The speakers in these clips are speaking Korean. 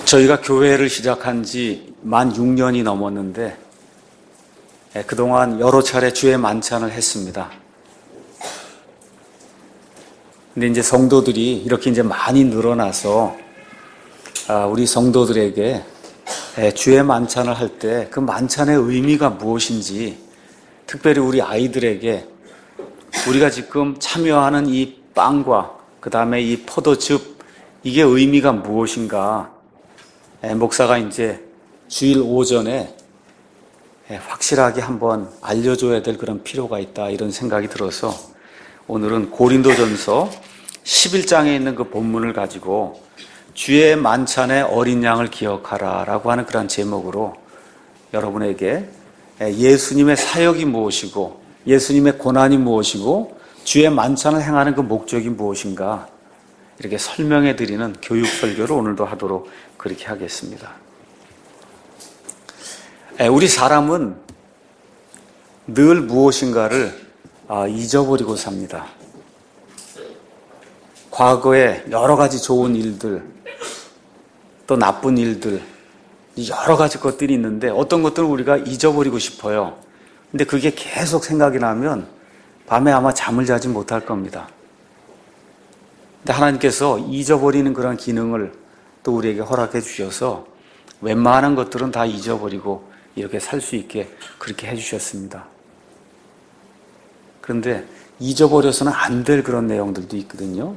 저희가 교회를 시작한 지 만 6년이 넘었는데 그동안 여러 차례 주의 만찬을 했습니다. 근데 이제 성도들이 이렇게 이제 많이 늘어나서 우리 성도들에게 주의 만찬을 할 때 그 만찬의 의미가 무엇인지, 특별히 우리 아이들에게 우리가 지금 참여하는 이 빵과 그 다음에 이 포도즙, 이게 의미가 무엇인가, 목사가 이제 주일 오전에 확실하게 한번 알려줘야 될 그런 필요가 있다, 이런 생각이 들어서 오늘은 고린도전서 11장에 있는 그 본문을 가지고 주의 만찬의 어린 양을 기억하라 라고 하는 그런 제목으로 여러분에게 예수님의 사역이 무엇이고 예수님의 고난이 무엇이고 주의 만찬을 행하는 그 목적이 무엇인가, 이렇게 설명해 드리는 교육 설교를 오늘도 하도록 그렇게 하겠습니다. 우리 사람은 늘 무엇인가를 잊어버리고 삽니다. 과거에 여러 가지 좋은 일들, 또 나쁜 일들, 여러 가지 것들이 있는데 어떤 것들은 우리가 잊어버리고 싶어요. 근데 그게 계속 생각이 나면 밤에 아마 잠을 자지 못할 겁니다. 근데 하나님께서 잊어버리는 그런 기능을 또 우리에게 허락해 주셔서 웬만한 것들은 다 잊어버리고 이렇게 살 수 있게 그렇게 해주셨습니다. 그런데 잊어버려서는 안 될 그런 내용들도 있거든요.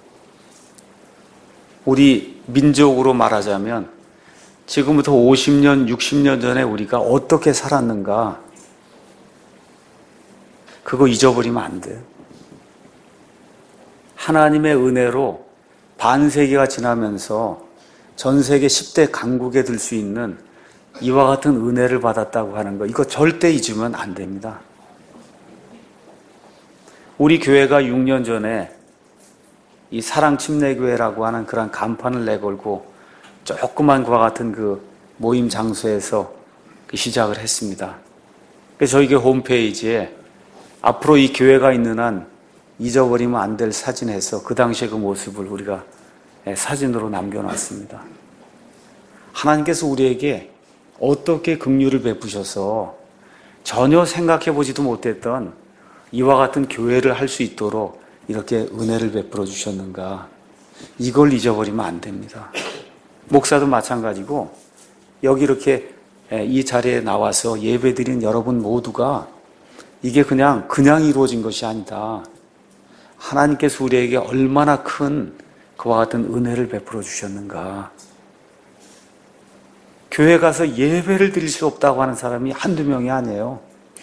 우리 민족으로 말하자면 지금부터 50년, 60년 전에 우리가 어떻게 살았는가, 그거 잊어버리면 안 돼요. 하나님의 은혜로 반세기가 지나면서 전 세계 10대 강국에 들 수 있는 이와 같은 은혜를 받았다고 하는 거, 이거 절대 잊으면 안 됩니다. 우리 교회가 6년 전에 이 사랑침례교회라고 하는 그런 간판을 내걸고 조그만 그와 같은 그 모임 장소에서 시작을 했습니다. 그래서 저희 교회 홈페이지에 앞으로 이 교회가 있는 한 잊어버리면 안 될 사진에서 그 당시의 그 모습을 우리가 사진으로 남겨놨습니다. 하나님께서 우리에게 어떻게 긍휼을 베푸셔서 전혀 생각해보지도 못했던 이와 같은 교회를 할 수 있도록 이렇게 은혜를 베풀어 주셨는가, 이걸 잊어버리면 안 됩니다. 목사도 마찬가지고 여기 이렇게 이 자리에 나와서 예배드린 여러분 모두가 이게 그냥 이루어진 것이 아니다. 하나님께서 우리에게 얼마나 큰 그와 같은 은혜를 베풀어 주셨는가. 교회 가서 예배를 드릴 수 없다고 하는 사람이 한두 명이 아니에요.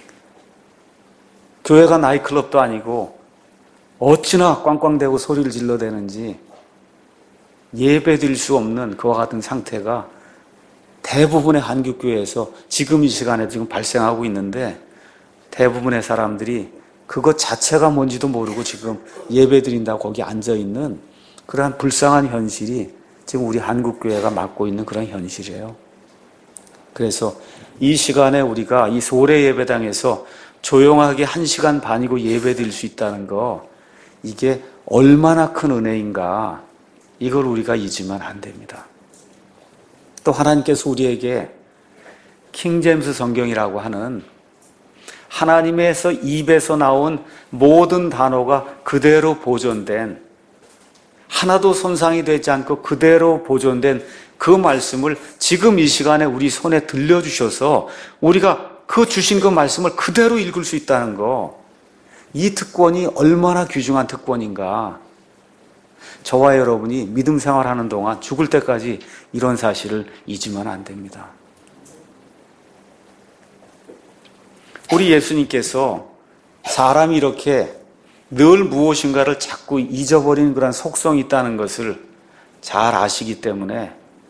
교회가 나이클럽도 아니고 어찌나 꽝꽝대고 소리를 질러대는지 예배 드릴 수 없는 그와 같은 상태가 대부분의 한국교회에서 지금 이 시간에 지금 발생하고 있는데, 대부분의 사람들이 그것 자체가 뭔지도 모르고 지금 예배 드린다고 거기 앉아있는 그러한 불쌍한 현실이 지금 우리 한국교회가 맡고 있는 그런 현실이에요. 그래서 이 시간에 우리가 이 소래 예배당에서 조용하게 1시간 반이고 예배 드릴 수 있다는 거, 이게 얼마나 큰 은혜인가, 이걸 우리가 잊으면 안 됩니다. 또 하나님께서 우리에게 킹제임스 성경이라고 하는 하나님에서 입에서 나온 모든 단어가 그대로 보존된, 하나도 손상이 되지 않고 그대로 보존된 그 말씀을 지금 이 시간에 우리 손에 들려주셔서 우리가 그 주신 그 말씀을 그대로 읽을 수 있다는 거, 이 특권이 얼마나 귀중한 특권인가. 저와 여러분이 믿음 생활하는 동안 죽을 때까지 이런 사실을 잊으면 안 됩니다. 우리 예수님께서 사람이 이렇게 늘 무엇인가를 자꾸 잊어버리는 그런 속성이 있다는 것을 잘 아시기 때문에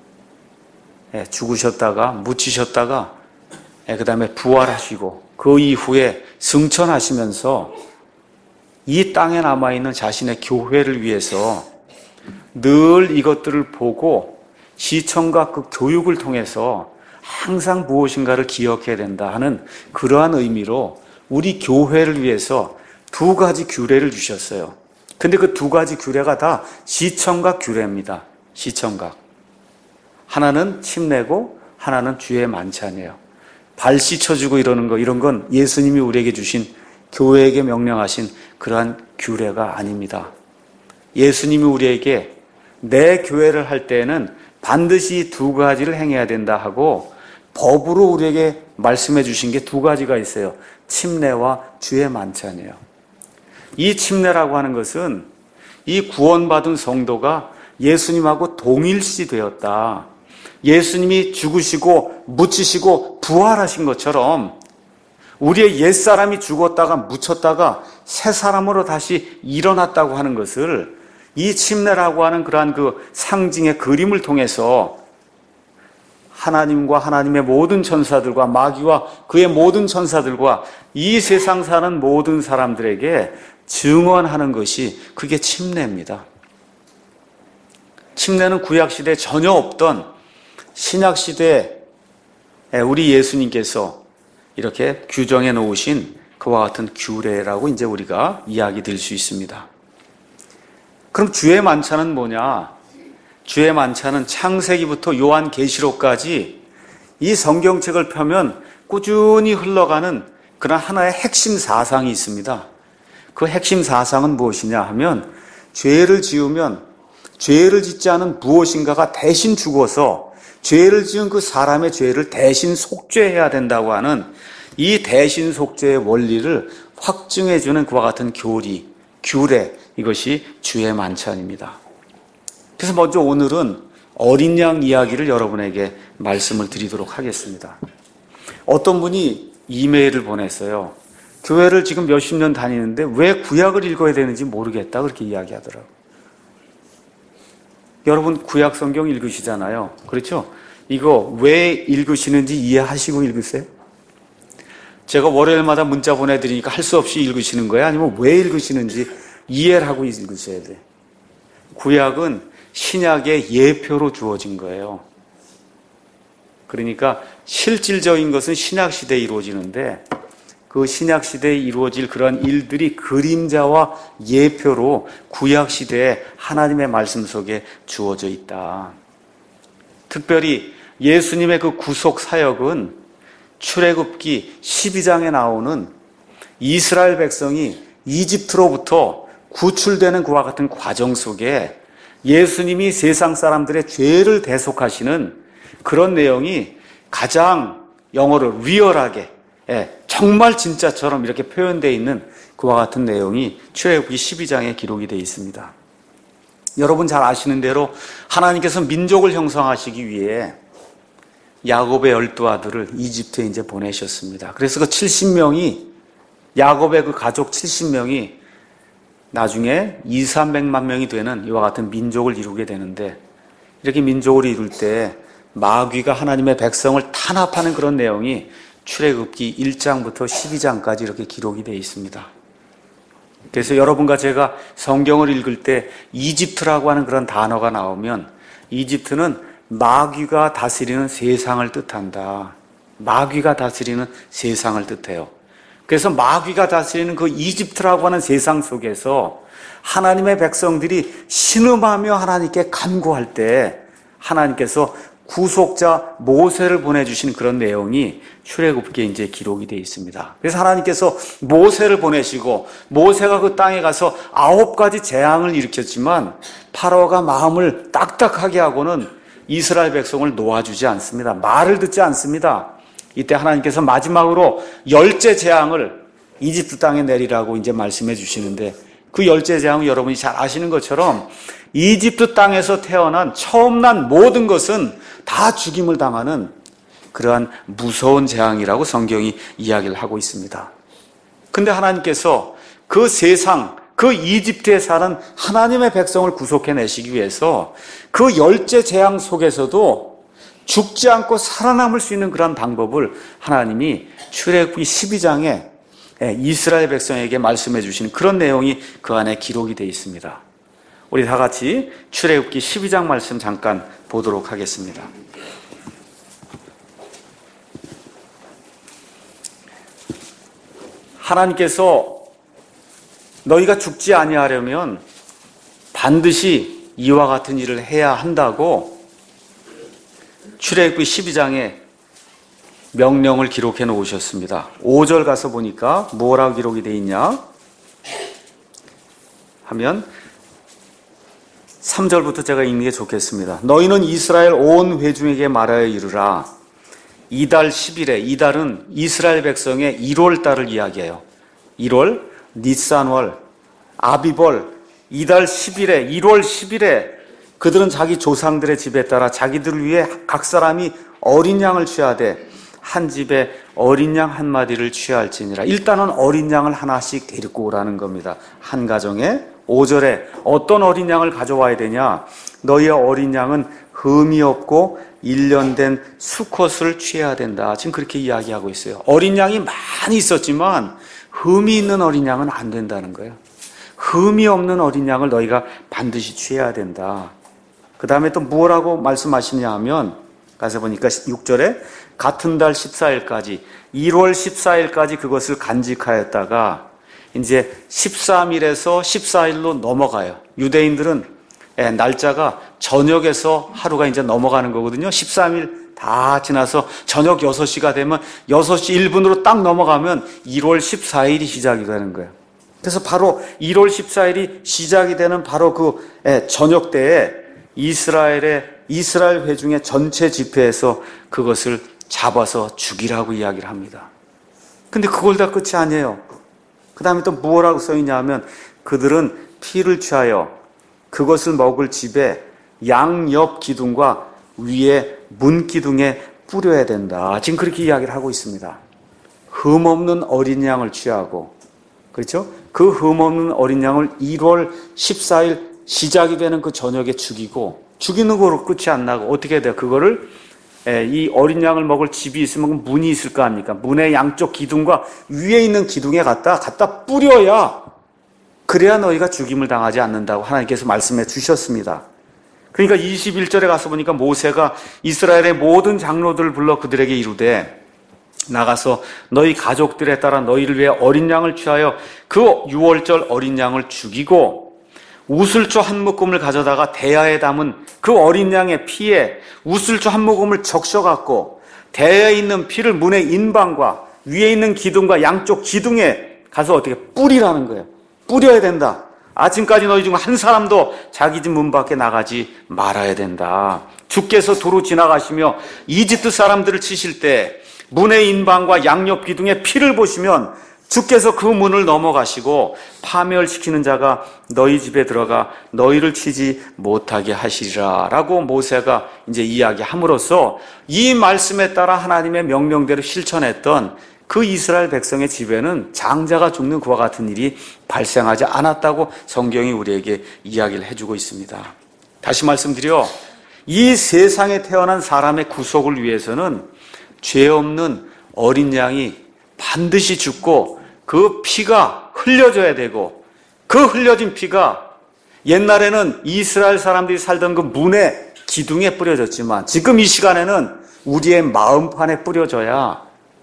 죽으셨다가 묻히셨다가 그 다음에 부활하시고 그 이후에 승천하시면서 이 땅에 남아있는 자신의 교회를 위해서 늘 이것들을 보고 시청과 그 교육을 통해서 항상 무엇인가를 기억해야 된다 하는 그러한 의미로 우리 교회를 위해서 2가지 규례를 주셨어요. 근데 그 2가지 규례가 다 시청각 규례입니다. 시청각. 하나는 침례고 하나는 주의 만찬이에요. 발 씻어주고 이러는 거, 이런 건 예수님이 우리에게 주신, 교회에게 명령하신 그러한 규례가 아닙니다. 예수님이 우리에게 내 교회를 할 때에는 반드시 두 가지를 행해야 된다 하고 법으로 우리에게 말씀해 주신 게 두 가지가 있어요. 침례와 주의 만찬이에요. 이 침례라고 하는 것은 이 구원받은 성도가 예수님하고 동일시 되었다. 예수님이 죽으시고 묻히시고 부활하신 것처럼 우리의 옛사람이 죽었다가 묻혔다가 새 사람으로 다시 일어났다고 하는 것을 이 침례라고 하는 그러한 그 상징의 그림을 통해서 하나님과 하나님의 모든 천사들과 마귀와 그의 모든 천사들과 이 세상 사는 모든 사람들에게 증언하는 것이 그게 침례입니다. 침례는 구약시대에 전혀 없던 신약시대에 우리 예수님께서 이렇게 규정해 놓으신 그와 같은 규례라고 이제 우리가 이야기 드릴 수 있습니다. 그럼 주의 만찬은 뭐냐? 주의 만찬은 창세기부터 요한계시록까지 이 성경책을 펴면 꾸준히 흘러가는 그런 하나의 핵심 사상이 있습니다. 그 핵심 사상은 무엇이냐 하면 죄를 지으면 죄를 짓지 않은 무엇인가가 대신 죽어서 죄를 지은 그 사람의 죄를 대신 속죄해야 된다고 하는 이 대신 속죄의 원리를 확증해 주는 그와 같은 교리, 규례, 이것이 주의 만찬입니다. 그래서 먼저 오늘은 어린 양 이야기를 여러분에게 말씀을 드리도록 하겠습니다. 어떤 분이 이메일을 보냈어요. 교회를 지금 몇십 년 다니는데 왜 구약을 읽어야 되는지 모르겠다 그렇게 이야기하더라고요. 여러분 구약 성경 읽으시잖아요. 그렇죠? 이거 왜 읽으시는지 이해하시고 읽으세요? 제가 월요일마다 문자 보내드리니까 할 수 없이 읽으시는 거예요? 아니면 왜 읽으시는지 이해를 하고 읽으셔야 돼요. 구약은 신약의 예표로 주어진 거예요. 그러니까 실질적인 것은 신약시대에 이루어지는데 그 신약시대에 이루어질 그런 일들이 그림자와 예표로 구약시대에 하나님의 말씀 속에 주어져 있다. 특별히 예수님의 그 구속 사역은 출애굽기 12장에 나오는 이스라엘 백성이 이집트로부터 구출되는 그와 같은 과정 속에 예수님이 세상 사람들의 죄를 대속하시는 그런 내용이 가장 영어로 리얼하게 정말 진짜처럼 이렇게 표현되어 있는 그와 같은 내용이 출애굽기 12장에 기록이 되어 있습니다. 여러분 잘 아시는 대로 하나님께서 민족을 형성하시기 위해 야곱의 12아들을 이집트에 이제 보내셨습니다. 그래서 그 70명이 야곱의 그 가족 70명이 나중에 200~300만 명이 되는 이와 같은 민족을 이루게 되는데 이렇게 민족을 이룰 때 마귀가 하나님의 백성을 탄압하는 그런 내용이 출애굽기 1장부터 12장까지 이렇게 기록이 되어 있습니다. 그래서 여러분과 제가 성경을 읽을 때 이집트라고 하는 그런 단어가 나오면 이집트는 마귀가 다스리는 세상을 뜻한다. 마귀가 다스리는 세상을 뜻해요. 그래서 마귀가 다스리는 그 이집트라고 하는 세상 속에서 하나님의 백성들이 신음하며 하나님께 간구할 때 하나님께서 구속자 모세를 보내주신 그런 내용이 출애굽기에 이제 기록이 되어 있습니다. 그래서 하나님께서 모세를 보내시고 모세가 그 땅에 가서 9가지 재앙을 일으켰지만 파라오가 마음을 딱딱하게 하고는 이스라엘 백성을 놓아주지 않습니다. 말을 듣지 않습니다. 이때 하나님께서 마지막으로 10째 재앙을 이집트 땅에 내리라고 이제 말씀해 주시는데 그 10째 재앙은 여러분이 잘 아시는 것처럼 이집트 땅에서 태어난 처음 난 모든 것은 다 죽임을 당하는 그러한 무서운 재앙이라고 성경이 이야기를 하고 있습니다. 근데 하나님께서 그 세상, 그 이집트에 사는 하나님의 백성을 구속해내시기 위해서 그 10째 재앙 속에서도 죽지 않고 살아남을 수 있는 그런 방법을 하나님이 출애굽기 12장에 이스라엘 백성에게 말씀해 주시는 그런 내용이 그 안에 기록이 되어 있습니다. 우리 다 같이 출애굽기 12장 말씀 잠깐 보도록 하겠습니다. 하나님께서 너희가 죽지 아니하려면 반드시 이와 같은 일을 해야 한다고 출애굽기 12장에 명령을 기록해 놓으셨습니다. 5절 가서 보니까 뭐라고 기록이 되어 있냐 하면 3절부터 제가 읽는 게 좋겠습니다. 너희는 이스라엘 온 회중에게 말하여 이르라. 이달 10일에, 이달은 이스라엘 백성의 1월달을 이야기해요. 1월, 니산월, 아비벌, 이달 10일에, 1월 10일에 그들은 자기 조상들의 집에 따라 자기들을 위해 각 사람이 어린 양을 취하되 한 집에 어린 양 한 마디를 취할지니라. 일단은 어린 양을 하나씩 데리고 오라는 겁니다. 한 가정에. 5절에 어떤 어린 양을 가져와야 되냐? 너희의 어린 양은 흠이 없고 1년 된 수컷을 취해야 된다. 지금 그렇게 이야기하고 있어요. 어린 양이 많이 있었지만 흠이 있는 어린 양은 안 된다는 거예요. 흠이 없는 어린 양을 너희가 반드시 취해야 된다. 그 다음에 또 뭐라고 말씀하시냐 하면 가서 보니까 6절에 같은 달 14일까지 1월 14일까지 그것을 간직하였다가 이제 13일에서 14일로 넘어가요. 유대인들은 날짜가 저녁에서 하루가 이제 넘어가는 거거든요. 13일 다 지나서 저녁 6시가 되면 6시 1분으로 딱 넘어가면 1월 14일이 시작이 되는 거예요. 그래서 바로 1월 14일이 시작이 되는 바로 그 저녁 때에 이스라엘 회중의 전체 집회에서 그것을 잡아서 죽이라고 이야기를 합니다. 근데 그걸 다 끝이 아니에요. 그 다음에 또 뭐라고 써있냐 하면 그들은 피를 취하여 그것을 먹을 집에 양옆 기둥과 위에 문 기둥에 뿌려야 된다. 지금 그렇게 이야기를 하고 있습니다. 흠 없는 어린 양을 취하고, 그렇죠? 그 흠 없는 어린 양을 1월 14일 시작이 되는 그 저녁에 죽이고, 죽이는 거로 끝이 안 나고 어떻게 돼요? 그거를 이 어린 양을 먹을 집이 있으면 문이 있을 거 아닙니까? 문의 양쪽 기둥과 위에 있는 기둥에 갖다 뿌려야 그래야 너희가 죽임을 당하지 않는다고 하나님께서 말씀해 주셨습니다. 그러니까 21절에 가서 보니까 모세가 이스라엘의 모든 장로들을 불러 그들에게 이르되 나가서 너희 가족들에 따라 너희를 위해 어린 양을 취하여 그 6월절 어린 양을 죽이고 우슬초 한 묶음을 가져다가 대야에 담은 그 어린 양의 피에 우슬초 한 묶음을 적셔갖고 대야에 있는 피를 문의 인방과 위에 있는 기둥과 양쪽 기둥에 가서 어떻게 뿌리라는 거예요. 뿌려야 된다. 아침까지 너희 중 한 사람도 자기 집 문 밖에 나가지 말아야 된다. 주께서 도로 지나가시며 이집트 사람들을 치실 때 문의 인방과 양옆 기둥에 피를 보시면 주께서 그 문을 넘어가시고 파멸시키는 자가 너희 집에 들어가 너희를 치지 못하게 하시리라 라고 모세가 이제 이야기함으로써 이 말씀에 따라 하나님의 명령대로 실천했던 그 이스라엘 백성의 집에는 장자가 죽는 그와 같은 일이 발생하지 않았다고 성경이 우리에게 이야기를 해주고 있습니다. 다시 말씀드려 이 세상에 태어난 사람의 구속을 위해서는 죄 없는 어린 양이 반드시 죽고 그 피가 흘려져야 되고 그 흘려진 피가 옛날에는 이스라엘 사람들이 살던 그 문의 기둥에 뿌려졌지만 지금 이 시간에는 우리의 마음판에 뿌려져야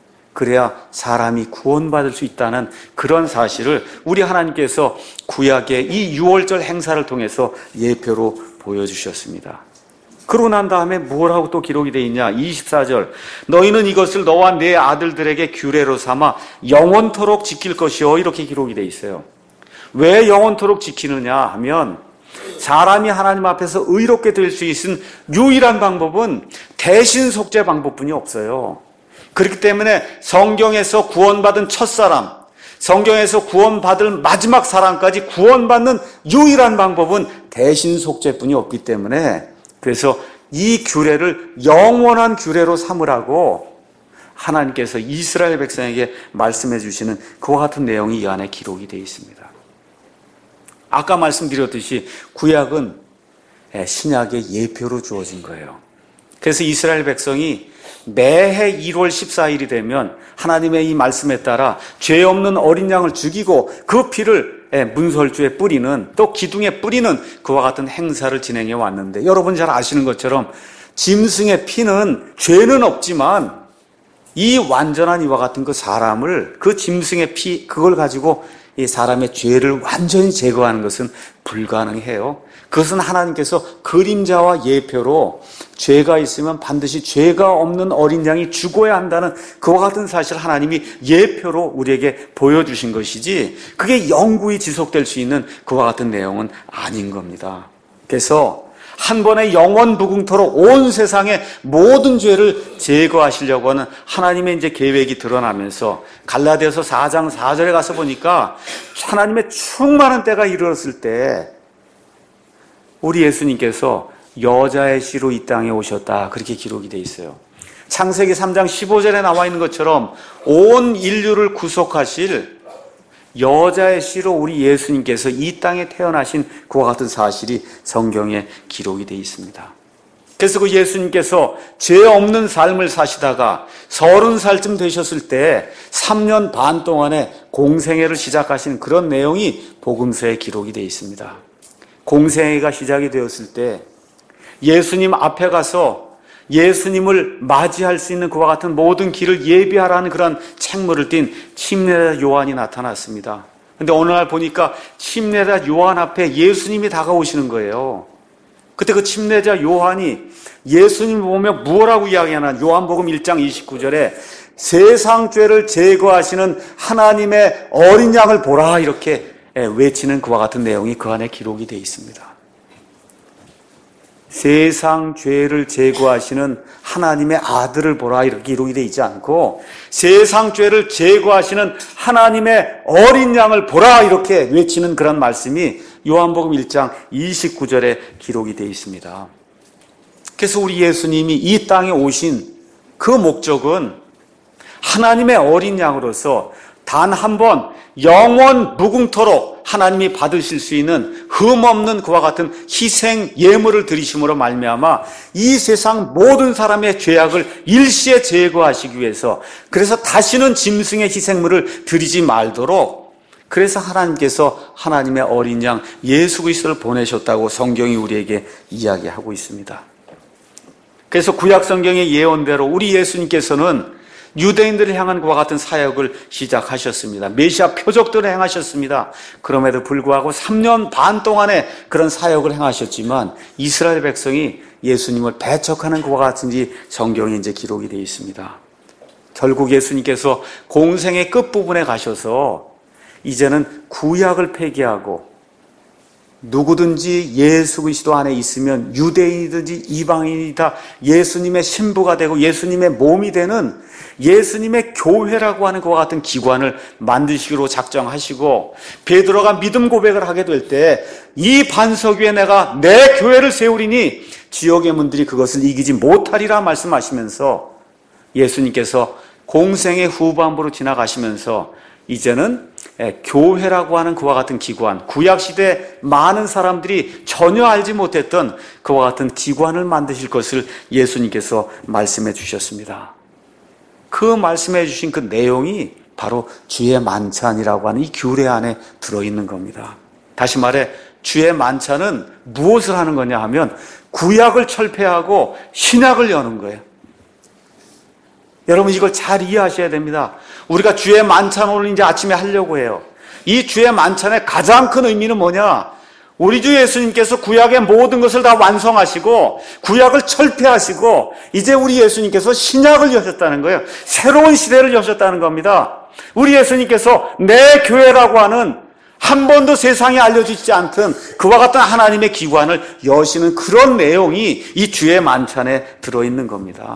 그래야 사람이 구원받을 수 있다는 그런 사실을 우리 하나님께서 구약의 이 6월절 행사를 통해서 예표로 보여주셨습니다. 그러고 난 다음에 뭐라고 또 기록이 되어 있냐? 24절 너희는 이것을 너와 네 아들들에게 규례로 삼아 영원토록 지킬 것이요 이렇게 기록이 되어 있어요. 왜 영원토록 지키느냐 하면 사람이 하나님 앞에서 의롭게 될 수 있는 유일한 방법은 대신 속죄 방법뿐이 없어요. 그렇기 때문에 성경에서 구원받은 첫사람, 성경에서 구원받을 마지막 사람까지 구원받는 유일한 방법은 대신 속죄뿐이 없기 때문에 그래서 이 규례를 영원한 규례로 삼으라고 하나님께서 이스라엘 백성에게 말씀해 주시는 그와 같은 내용이 이 안에 기록이 되어 있습니다. 아까 말씀드렸듯이 구약은 신약의 예표로 주어진 거예요. 그래서 이스라엘 백성이 매해 1월 14일이 되면 하나님의 이 말씀에 따라 죄 없는 어린 양을 죽이고 그 피를 문설주에 뿌리는 또 기둥에 뿌리는 그와 같은 행사를 진행해 왔는데 여러분 잘 아시는 것처럼 짐승의 피는 죄는 없지만 이 완전한 이와 같은 그 사람을 그 짐승의 피 그걸 가지고 이 사람의 죄를 완전히 제거하는 것은 불가능해요. 그것은 하나님께서 그림자와 예표로 죄가 있으면 반드시 죄가 없는 어린 양이 죽어야 한다는 그와 같은 사실 하나님이 예표로 우리에게 보여주신 것이지 그게 영구히 지속될 수 있는 그와 같은 내용은 아닌 겁니다. 그래서 한 번의 영원 무궁토로 온 세상의 모든 죄를 제거하시려고 하는 하나님의 이제 계획이 드러나면서 갈라디아서 4장 4절에 가서 보니까 하나님의 충만한 때가 이르렀을 때 우리 예수님께서 여자의 씨로 이 땅에 오셨다. 그렇게 기록이 되어 있어요. 창세기 3장 15절에 나와 있는 것처럼 온 인류를 구속하실 여자의 씨로 우리 예수님께서 이 땅에 태어나신 그와 같은 사실이 성경에 기록이 되어 있습니다. 그래서 그 예수님께서 죄 없는 삶을 사시다가 30살쯤 되셨을 때 3년 반 동안의 공생애를 시작하신 그런 내용이 복음서에 기록이 되어 있습니다. 공생애가 시작이 되었을 때 예수님 앞에 가서 예수님을 맞이할 수 있는 그와 같은 모든 길을 예비하라는 그런 책무를 띈 침례자 요한이 나타났습니다. 그런데 어느 날 보니까 침례자 요한 앞에 예수님이 다가오시는 거예요. 그때 그 침례자 요한이 예수님을 보며 무엇라고 이야기하나 요한복음 1장 29절에 세상 죄를 제거하시는 하나님의 어린 양을 보라 이렇게 외치는 그와 같은 내용이 그 안에 기록이 되어 있습니다. 세상 죄를 제거하시는 하나님의 아들을 보라 이렇게 기록이 되어 있지 않고 세상 죄를 제거하시는 하나님의 어린 양을 보라 이렇게 외치는 그런 말씀이 요한복음 1장 29절에 기록이 되어 있습니다. 그래서 우리 예수님이 이 땅에 오신 그 목적은 하나님의 어린 양으로서 단 한 번 영원 무궁토록 하나님이 받으실 수 있는 흠없는 그와 같은 희생 예물을 드리심으로 말미암아 이 세상 모든 사람의 죄악을 일시에 제거하시기 위해서 그래서 다시는 짐승의 희생물을 드리지 말도록 그래서 하나님께서 하나님의 어린 양 예수 그리스도를 보내셨다고 성경이 우리에게 이야기하고 있습니다. 그래서 구약 성경의 예언대로 우리 예수님께서는 유대인들을 향한 그와 같은 사역을 시작하셨습니다. 메시아 표적들을 행하셨습니다. 그럼에도 불구하고 3년 반 동안의 그런 사역을 행하셨지만 이스라엘 백성이 예수님을 배척하는 그와 같은지 성경에 이제 기록이 되어 있습니다. 결국 예수님께서 공생의 끝부분에 가셔서 이제는 구약을 폐기하고 누구든지 예수 그리스도 안에 있으면 유대인이든지 이방인이 다 예수님의 신부가 되고 예수님의 몸이 되는 예수님의 교회라고 하는 그와 같은 기관을 만드시기로 작정하시고 베드로가 믿음 고백을 하게 될 때 이 반석 위에 내가 내 교회를 세우리니 지옥의 문들이 그것을 이기지 못하리라 말씀하시면서 예수님께서 공생의 후반부로 지나가시면서 이제는 교회라고 하는 그와 같은 기관, 구약시대 많은 사람들이 전혀 알지 못했던 그와 같은 기관을 만드실 것을 예수님께서 말씀해 주셨습니다. 그 말씀해 주신 그 내용이 바로 주의 만찬이라고 하는 이 규례 안에 들어있는 겁니다. 다시 말해 주의 만찬은 무엇을 하는 거냐 하면 구약을 철폐하고 신약을 여는 거예요. 여러분 이걸 잘 이해하셔야 됩니다. 우리가 주의 만찬 오늘 이제 아침에 하려고 해요. 이 주의 만찬의 가장 큰 의미는 뭐냐? 우리 주 예수님께서 구약의 모든 것을 다 완성하시고 구약을 철폐하시고 이제 우리 예수님께서 신약을 여셨다는 거예요. 새로운 시대를 여셨다는 겁니다. 우리 예수님께서 내 교회라고 하는 한 번도 세상에 알려지지 않던 그와 같은 하나님의 기관을 여시는 그런 내용이 이 주의 만찬에 들어있는 겁니다.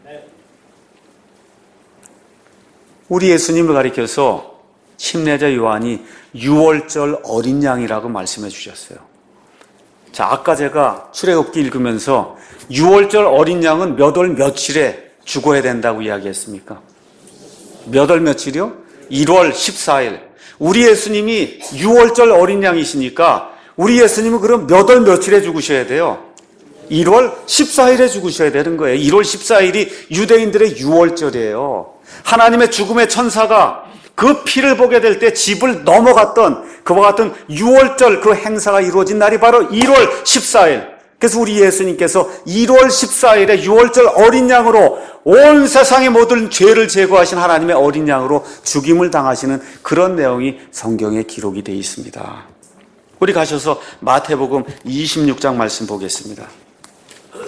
우리 예수님을 가리켜서 침례자 요한이 6월절 어린 양이라고 말씀해 주셨어요. 자, 아까 제가 출애굽기 읽으면서 6월절 어린 양은 몇 월 며칠에 죽어야 된다고 이야기했습니까? 몇 월 며칠이요? 1월 14일. 우리 예수님이 6월절 어린 양이시니까 우리 예수님은 그럼 몇 월 며칠에 죽으셔야 돼요? 1월 14일에 죽으셔야 되는 거예요. 1월 14일이 유대인들의 6월절이에요. 하나님의 죽음의 천사가 그 피를 보게 될 때 집을 넘어갔던 그와 같은 6월절 그 행사가 이루어진 날이 바로 1월 14일. 그래서 우리 예수님께서 1월 14일에 6월절 어린 양으로 온 세상의 모든 죄를 제거하신 하나님의 어린 양으로 죽임을 당하시는 그런 내용이 성경에 기록이 되어 있습니다. 우리 가셔서 마태복음 26장 말씀 보겠습니다.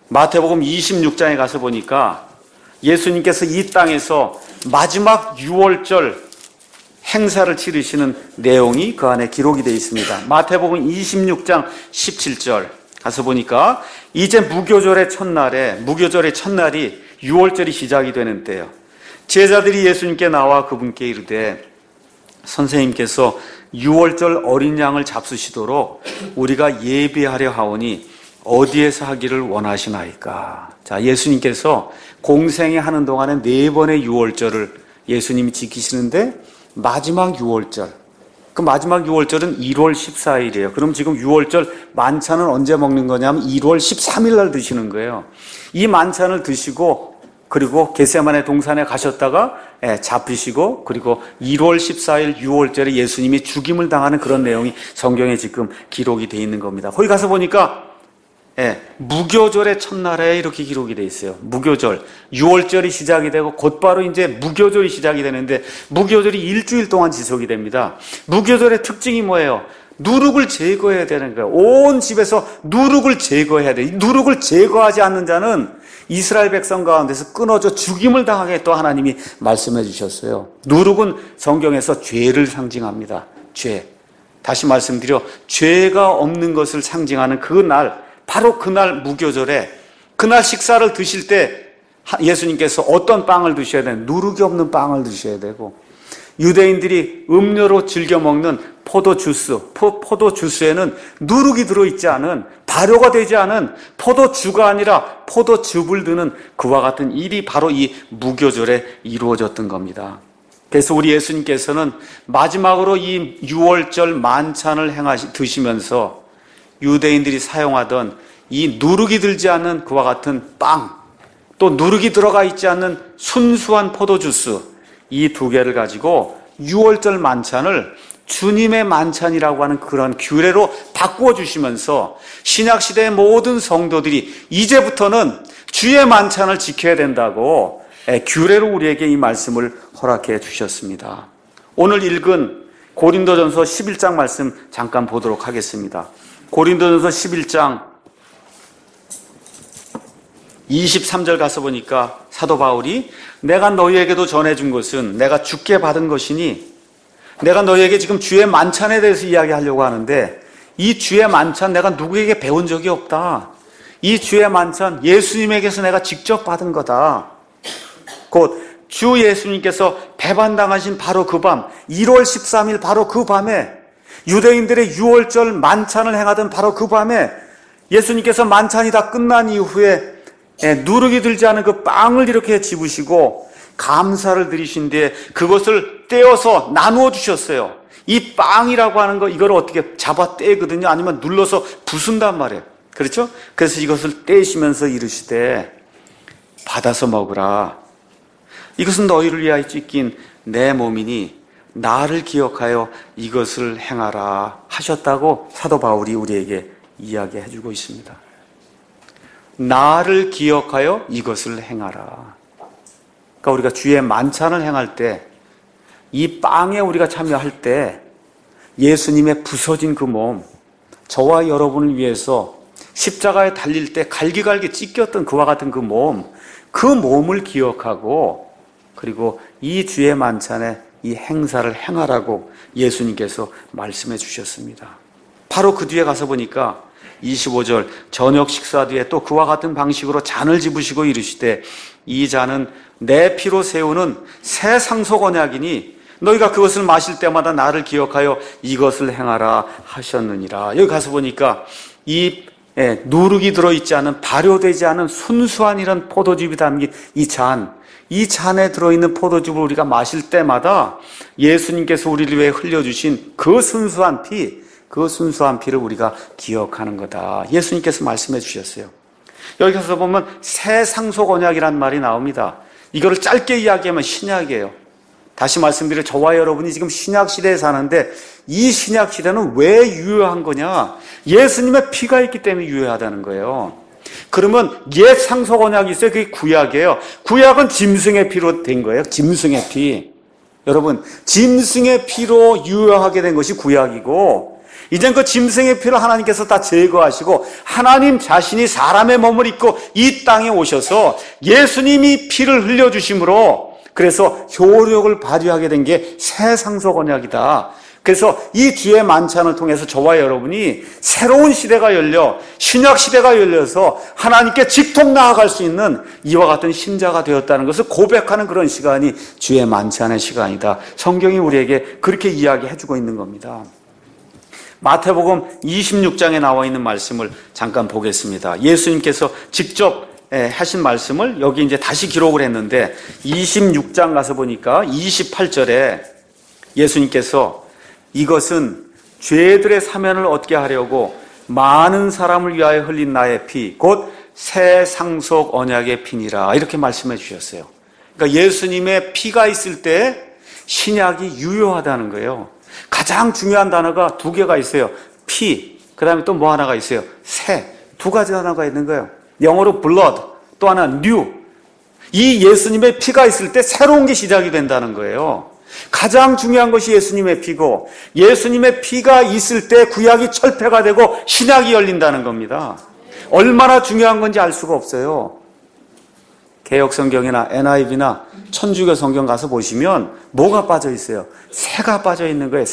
마태복음 26장에 가서 보니까 예수님께서 이 땅에서 마지막 유월절 행사를 치르시는 내용이 그 안에 기록이 되어 있습니다. 마태복음 26장 17절 가서 보니까 이제 무교절의 첫날이 유월절이 시작이 되는 때요. 제자들이 예수님께 나와 그분께 이르되 선생님께서 유월절 어린 양을 잡수시도록 우리가 예비하려 하오니 어디에서 하기를 원하시나이까. 자, 예수님께서 공생에 하는 동안에 4번의 유월절을 예수님이 지키시는데 마지막 유월절, 그 마지막 유월절은 1월 14일이에요. 그럼 지금 유월절 만찬은 언제 먹는 거냐면 1월 13일 날 드시는 거예요. 이 만찬을 드시고 그리고 겟세마네 동산에 가셨다가 잡히시고 그리고 1월 14일 유월절에 예수님이 죽임을 당하는 그런 내용이 성경에 지금 기록이 되어 있는 겁니다. 거기 가서 보니까 무교절의 첫날에 이렇게 기록이 되어 있어요. 무교절, 유월절이 시작이 되고 곧바로 이제 무교절이 시작이 되는데 무교절이 일주일 동안 지속이 됩니다. 무교절의 특징이 뭐예요? 누룩을 제거해야 되는 거예요. 온 집에서 누룩을 제거해야 돼요. 누룩을 제거하지 않는 자는 이스라엘 백성 가운데서 끊어져 죽임을 당하게 또 하나님이 말씀해 주셨어요. 누룩은 성경에서 죄를 상징합니다. 죄. 다시 말씀드려 죄가 없는 것을 상징하는 그날, 바로 그날 무교절에 그날 식사를 드실 때 예수님께서 어떤 빵을 드셔야 되는, 누룩이 없는 빵을 드셔야 되고 유대인들이 음료로 즐겨 먹는 포도주스에는 누룩이 들어있지 않은, 발효가 되지 않은 포도주가 아니라 포도즙을 드는 그와 같은 일이 바로 이 무교절에 이루어졌던 겁니다. 그래서 우리 예수님께서는 마지막으로 이 유월절 만찬을 드시면서 유대인들이 사용하던 이 누룩이 들지 않는 그와 같은 빵, 또 누룩이 들어가 있지 않는 순수한 포도주스, 이 두 개를 가지고 유월절 만찬을 주님의 만찬이라고 하는 그런 규례로 바꾸어 주시면서 신약시대의 모든 성도들이 이제부터는 주의 만찬을 지켜야 된다고 규례로 우리에게 이 말씀을 허락해 주셨습니다. 오늘 읽은 고린도전서 11장 말씀 잠깐 보도록 하겠습니다. 고린도전서 11장 23절 가서 보니까 사도 바울이 내가 너희에게도 전해준 것은 내가 주께 받은 것이니, 내가 너희에게 지금 주의 만찬에 대해서 이야기하려고 하는데 이 주의 만찬 내가 누구에게 배운 적이 없다. 이 주의 만찬 예수님에게서 내가 직접 받은 거다. 곧 주 예수님께서 배반당하신 바로 그 밤, 1월 13일 바로 그 밤에 유대인들의 유월절 만찬을 행하던 바로 그 밤에 예수님께서 만찬이 다 끝난 이후에 누룩이 들지 않은 그 빵을 이렇게 집으시고 감사를 드리신 뒤에 그것을 떼어서 나누어 주셨어요. 이 빵이라고 하는 거, 이걸 어떻게 잡아 떼거든요. 아니면 눌러서 부순단 말이에요. 그렇죠? 그래서 이것을 떼시면서 이르시되 받아서 먹으라. 이것은 너희를 위하여 찢긴 내 몸이니 나를 기억하여 이것을 행하라 하셨다고 사도 바울이 우리에게 이야기해 주고 있습니다. 나를 기억하여 이것을 행하라. 그러니까 우리가 주의 만찬을 행할 때, 이 빵에 우리가 참여할 때 예수님의 부서진 그 몸, 저와 여러분을 위해서 십자가에 달릴 때 갈기갈기 찢겼던 그와 같은 그 몸, 그 몸을 기억하고 그리고 이 주의 만찬에 이 행사를 행하라고 예수님께서 말씀해 주셨습니다. 바로 그 뒤에 가서 보니까 25절 저녁 식사 뒤에 또 그와 같은 방식으로 잔을 집으시고 이르시되 이 잔은 내 피로 세우는 새 상속 언약이니 너희가 그것을 마실 때마다 나를 기억하여 이것을 행하라 하셨느니라. 여기 가서 보니까 이 누룩이 들어있지 않은, 발효되지 않은 순수한 이런 포도즙이 담긴 이 잔에 들어있는 포도즙을 우리가 마실 때마다 예수님께서 우리를 위해 흘려주신 그 순수한 피를 우리가 기억하는 거다. 예수님께서 말씀해 주셨어요. 여기서 보면 새 상속 언약이란 말이 나옵니다. 이거를 짧게 이야기하면 신약이에요. 다시 말씀드려, 저와 여러분이 지금 신약 시대에 사는데 이 신약 시대는 왜 유효한 거냐? 예수님의 피가 있기 때문에 유효하다는 거예요. 그러면 옛 상속 언약이 있어요. 그게 구약이에요. 구약은 짐승의 피로 된 거예요. 짐승의 피. 여러분, 짐승의 피로 유효하게 된 것이 구약이고 이젠 그 짐승의 피를 하나님께서 다 제거하시고 하나님 자신이 사람의 몸을 입고 이 땅에 오셔서 예수님이 피를 흘려주심으로 그래서 효력을 발휘하게 된 게 새 상속 언약이다. 그래서 이 주의 만찬을 통해서 저와 여러분이 새로운 시대가 열려 신약 시대가 열려서 하나님께 직통 나아갈 수 있는 이와 같은 신자가 되었다는 것을 고백하는 그런 시간이 주의 만찬의 시간이다. 성경이 우리에게 그렇게 이야기해주고 있는 겁니다. 마태복음 26장에 나와 있는 말씀을 잠깐 보겠습니다. 예수님께서 직접 하신 말씀을 여기 이제 다시 기록을 했는데 26장 가서 보니까 28절에 예수님께서 이것은 죄들의 사면을 얻게 하려고 많은 사람을 위하여 흘린 나의 피, 곧 새 상속 언약의 피니라 이렇게 말씀해 주셨어요. 그러니까 예수님의 피가 있을 때 신약이 유효하다는 거예요. 가장 중요한 단어가 두 개가 있어요. 피, 그 다음에 또 뭐 하나가 있어요. 새, 두 가지 단어가 있는 거예요. 영어로 blood, 또 하나 new. 이 예수님의 피가 있을 때 새로운 게 시작이 된다는 거예요. 가장 중요한 것이 예수님의 피고 예수님의 피가 있을 때 구약이 철폐가 되고 신약이 열린다는 겁니다. 얼마나 중요한 건지 알 수가 없어요. 개역성경이나 NIV나 천주교 성경 가서 보시면 뭐가 빠져 있어요? 새가 빠져 있는 거예요.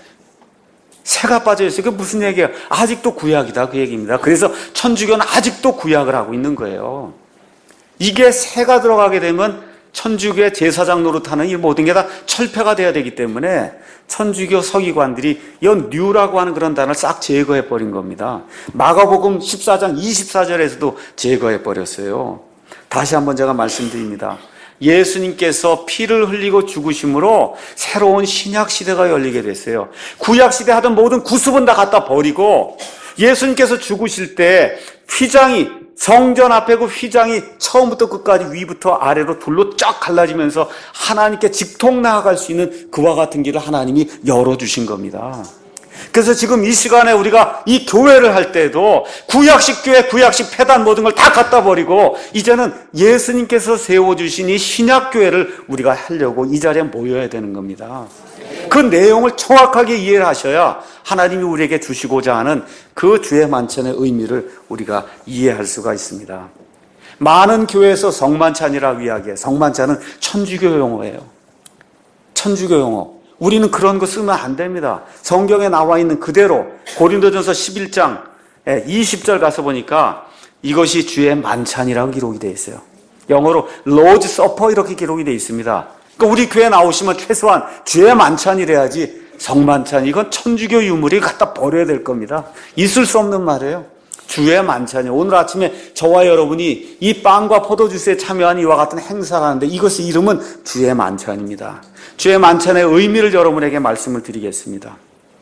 새가 빠져 있어요. 그게 무슨 얘기예요? 아직도 구약이다 그 얘기입니다. 그래서 천주교는 아직도 구약을 하고 있는 거예요. 이게 새가 들어가게 되면 천주교의 제사장 노릇하는 이 모든 게 다 철폐가 돼야 되기 때문에 천주교 서기관들이 이 뉴라고 하는 그런 단어를 싹 제거해 버린 겁니다. 마가복음 14장 24절에서도 제거해 버렸어요. 다시 한번 제가 말씀드립니다. 예수님께서 피를 흘리고 죽으심으로 새로운 신약 시대가 열리게 됐어요. 구약 시대 하던 모든 구습은 다 갖다 버리고 예수님께서 죽으실 때 휘장이 성전 앞에 그 휘장이 처음부터 끝까지 위부터 아래로 둘로 쫙 갈라지면서 하나님께 직통 나아갈 수 있는 그와 같은 길을 하나님이 열어주신 겁니다. 그래서 지금 이 시간에 우리가 이 교회를 할 때도 구약식 교회, 구약식 폐단 모든 걸 다 갖다 버리고 이제는 예수님께서 세워주신 이 신약 교회를 우리가 하려고 이 자리에 모여야 되는 겁니다. 그 내용을 정확하게 이해를 하셔야 하나님이 우리에게 주시고자 하는 그 주의 만찬의 의미를 우리가 이해할 수가 있습니다. 많은 교회에서 성만찬이라고 이야기해요. 성만찬은 천주교 용어예요. 천주교 용어. 우리는 그런 거 쓰면 안 됩니다. 성경에 나와 있는 그대로 고린도전서 11장 20절 가서 보니까 이것이 주의 만찬이라고 기록이 되어 있어요. 영어로 Lord's Supper 이렇게 기록이 되어 있습니다. 그러니까 우리 교회 나오시면 최소한 주의 만찬이래야지 성만찬 이건 천주교 유물이 갖다 버려야 될 겁니다. 있을 수 없는 말이에요. 주의 만찬이요. 오늘 아침에 저와 여러분이 이 빵과 포도주스에 참여한 이와 같은 행사를 하는데 이것의 이름은 주의 만찬입니다. 주의 만찬의 의미를 여러분에게 말씀을 드리겠습니다.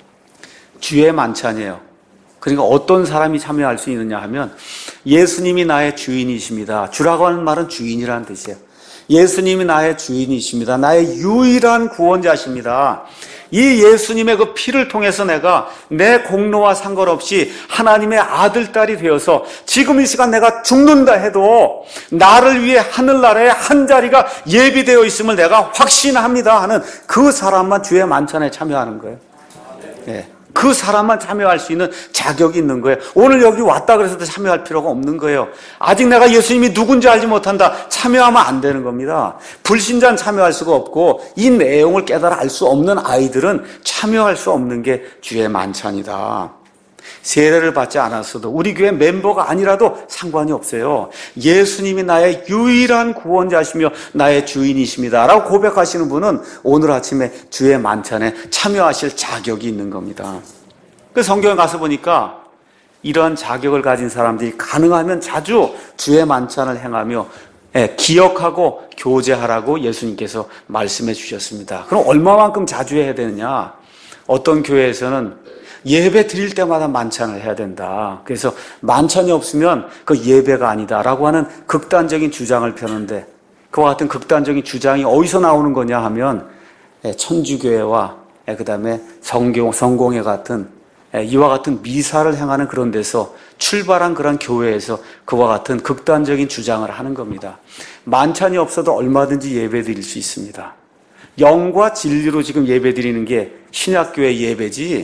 주의 만찬이에요. 그러니까 어떤 사람이 참여할 수 있느냐 하면 예수님이 나의 주인이십니다. 주라고 하는 말은 주인이라는 뜻이에요. 예수님이 나의 주인이십니다. 나의 유일한 구원자십니다. 이 예수님의 그 피를 통해서 내가 내 공로와 상관없이 하나님의 아들, 딸이 되어서 지금 이 시간 내가 죽는다 해도 나를 위해 하늘나라에 한 자리가 예비되어 있음을 내가 확신합니다 하는 그 사람만 주의 만찬에 참여하는 거예요. 네. 그 사람만 참여할 수 있는 자격이 있는 거예요. 오늘 여기 왔다 그래서 참여할 필요가 없는 거예요. 아직 내가 예수님이 누군지 알지 못한다. 참여하면 안 되는 겁니다. 불신자는 참여할 수가 없고 이 내용을 깨달아 알 수 없는 아이들은 참여할 수 없는 게 주의 만찬이다. 세례를 받지 않았어도 우리 교회 멤버가 아니라도 상관이 없어요. 예수님이 나의 유일한 구원자시며 나의 주인이십니다 라고 고백하시는 분은 오늘 아침에 주의 만찬에 참여하실 자격이 있는 겁니다. 그 성경에 가서 보니까 이런 자격을 가진 사람들이 가능하면 자주 주의 만찬을 행하며 기억하고 교제하라고 예수님께서 말씀해 주셨습니다. 그럼 얼마만큼 자주 해야 되느냐? 어떤 교회에서는 예배 드릴 때마다 만찬을 해야 된다. 그래서 만찬이 없으면 그 예배가 아니다라고 하는 극단적인 주장을 펴는데 그와 같은 극단적인 주장이 어디서 나오는 거냐 하면 천주교회와 그다음에 성공회 같은 이와 같은 미사를 행하는 그런 데서 출발한 그런 교회에서 그와 같은 극단적인 주장을 하는 겁니다. 만찬이 없어도 얼마든지 예배 드릴 수 있습니다. 영과 진리로 지금 예배 드리는 게 신약교회 예배지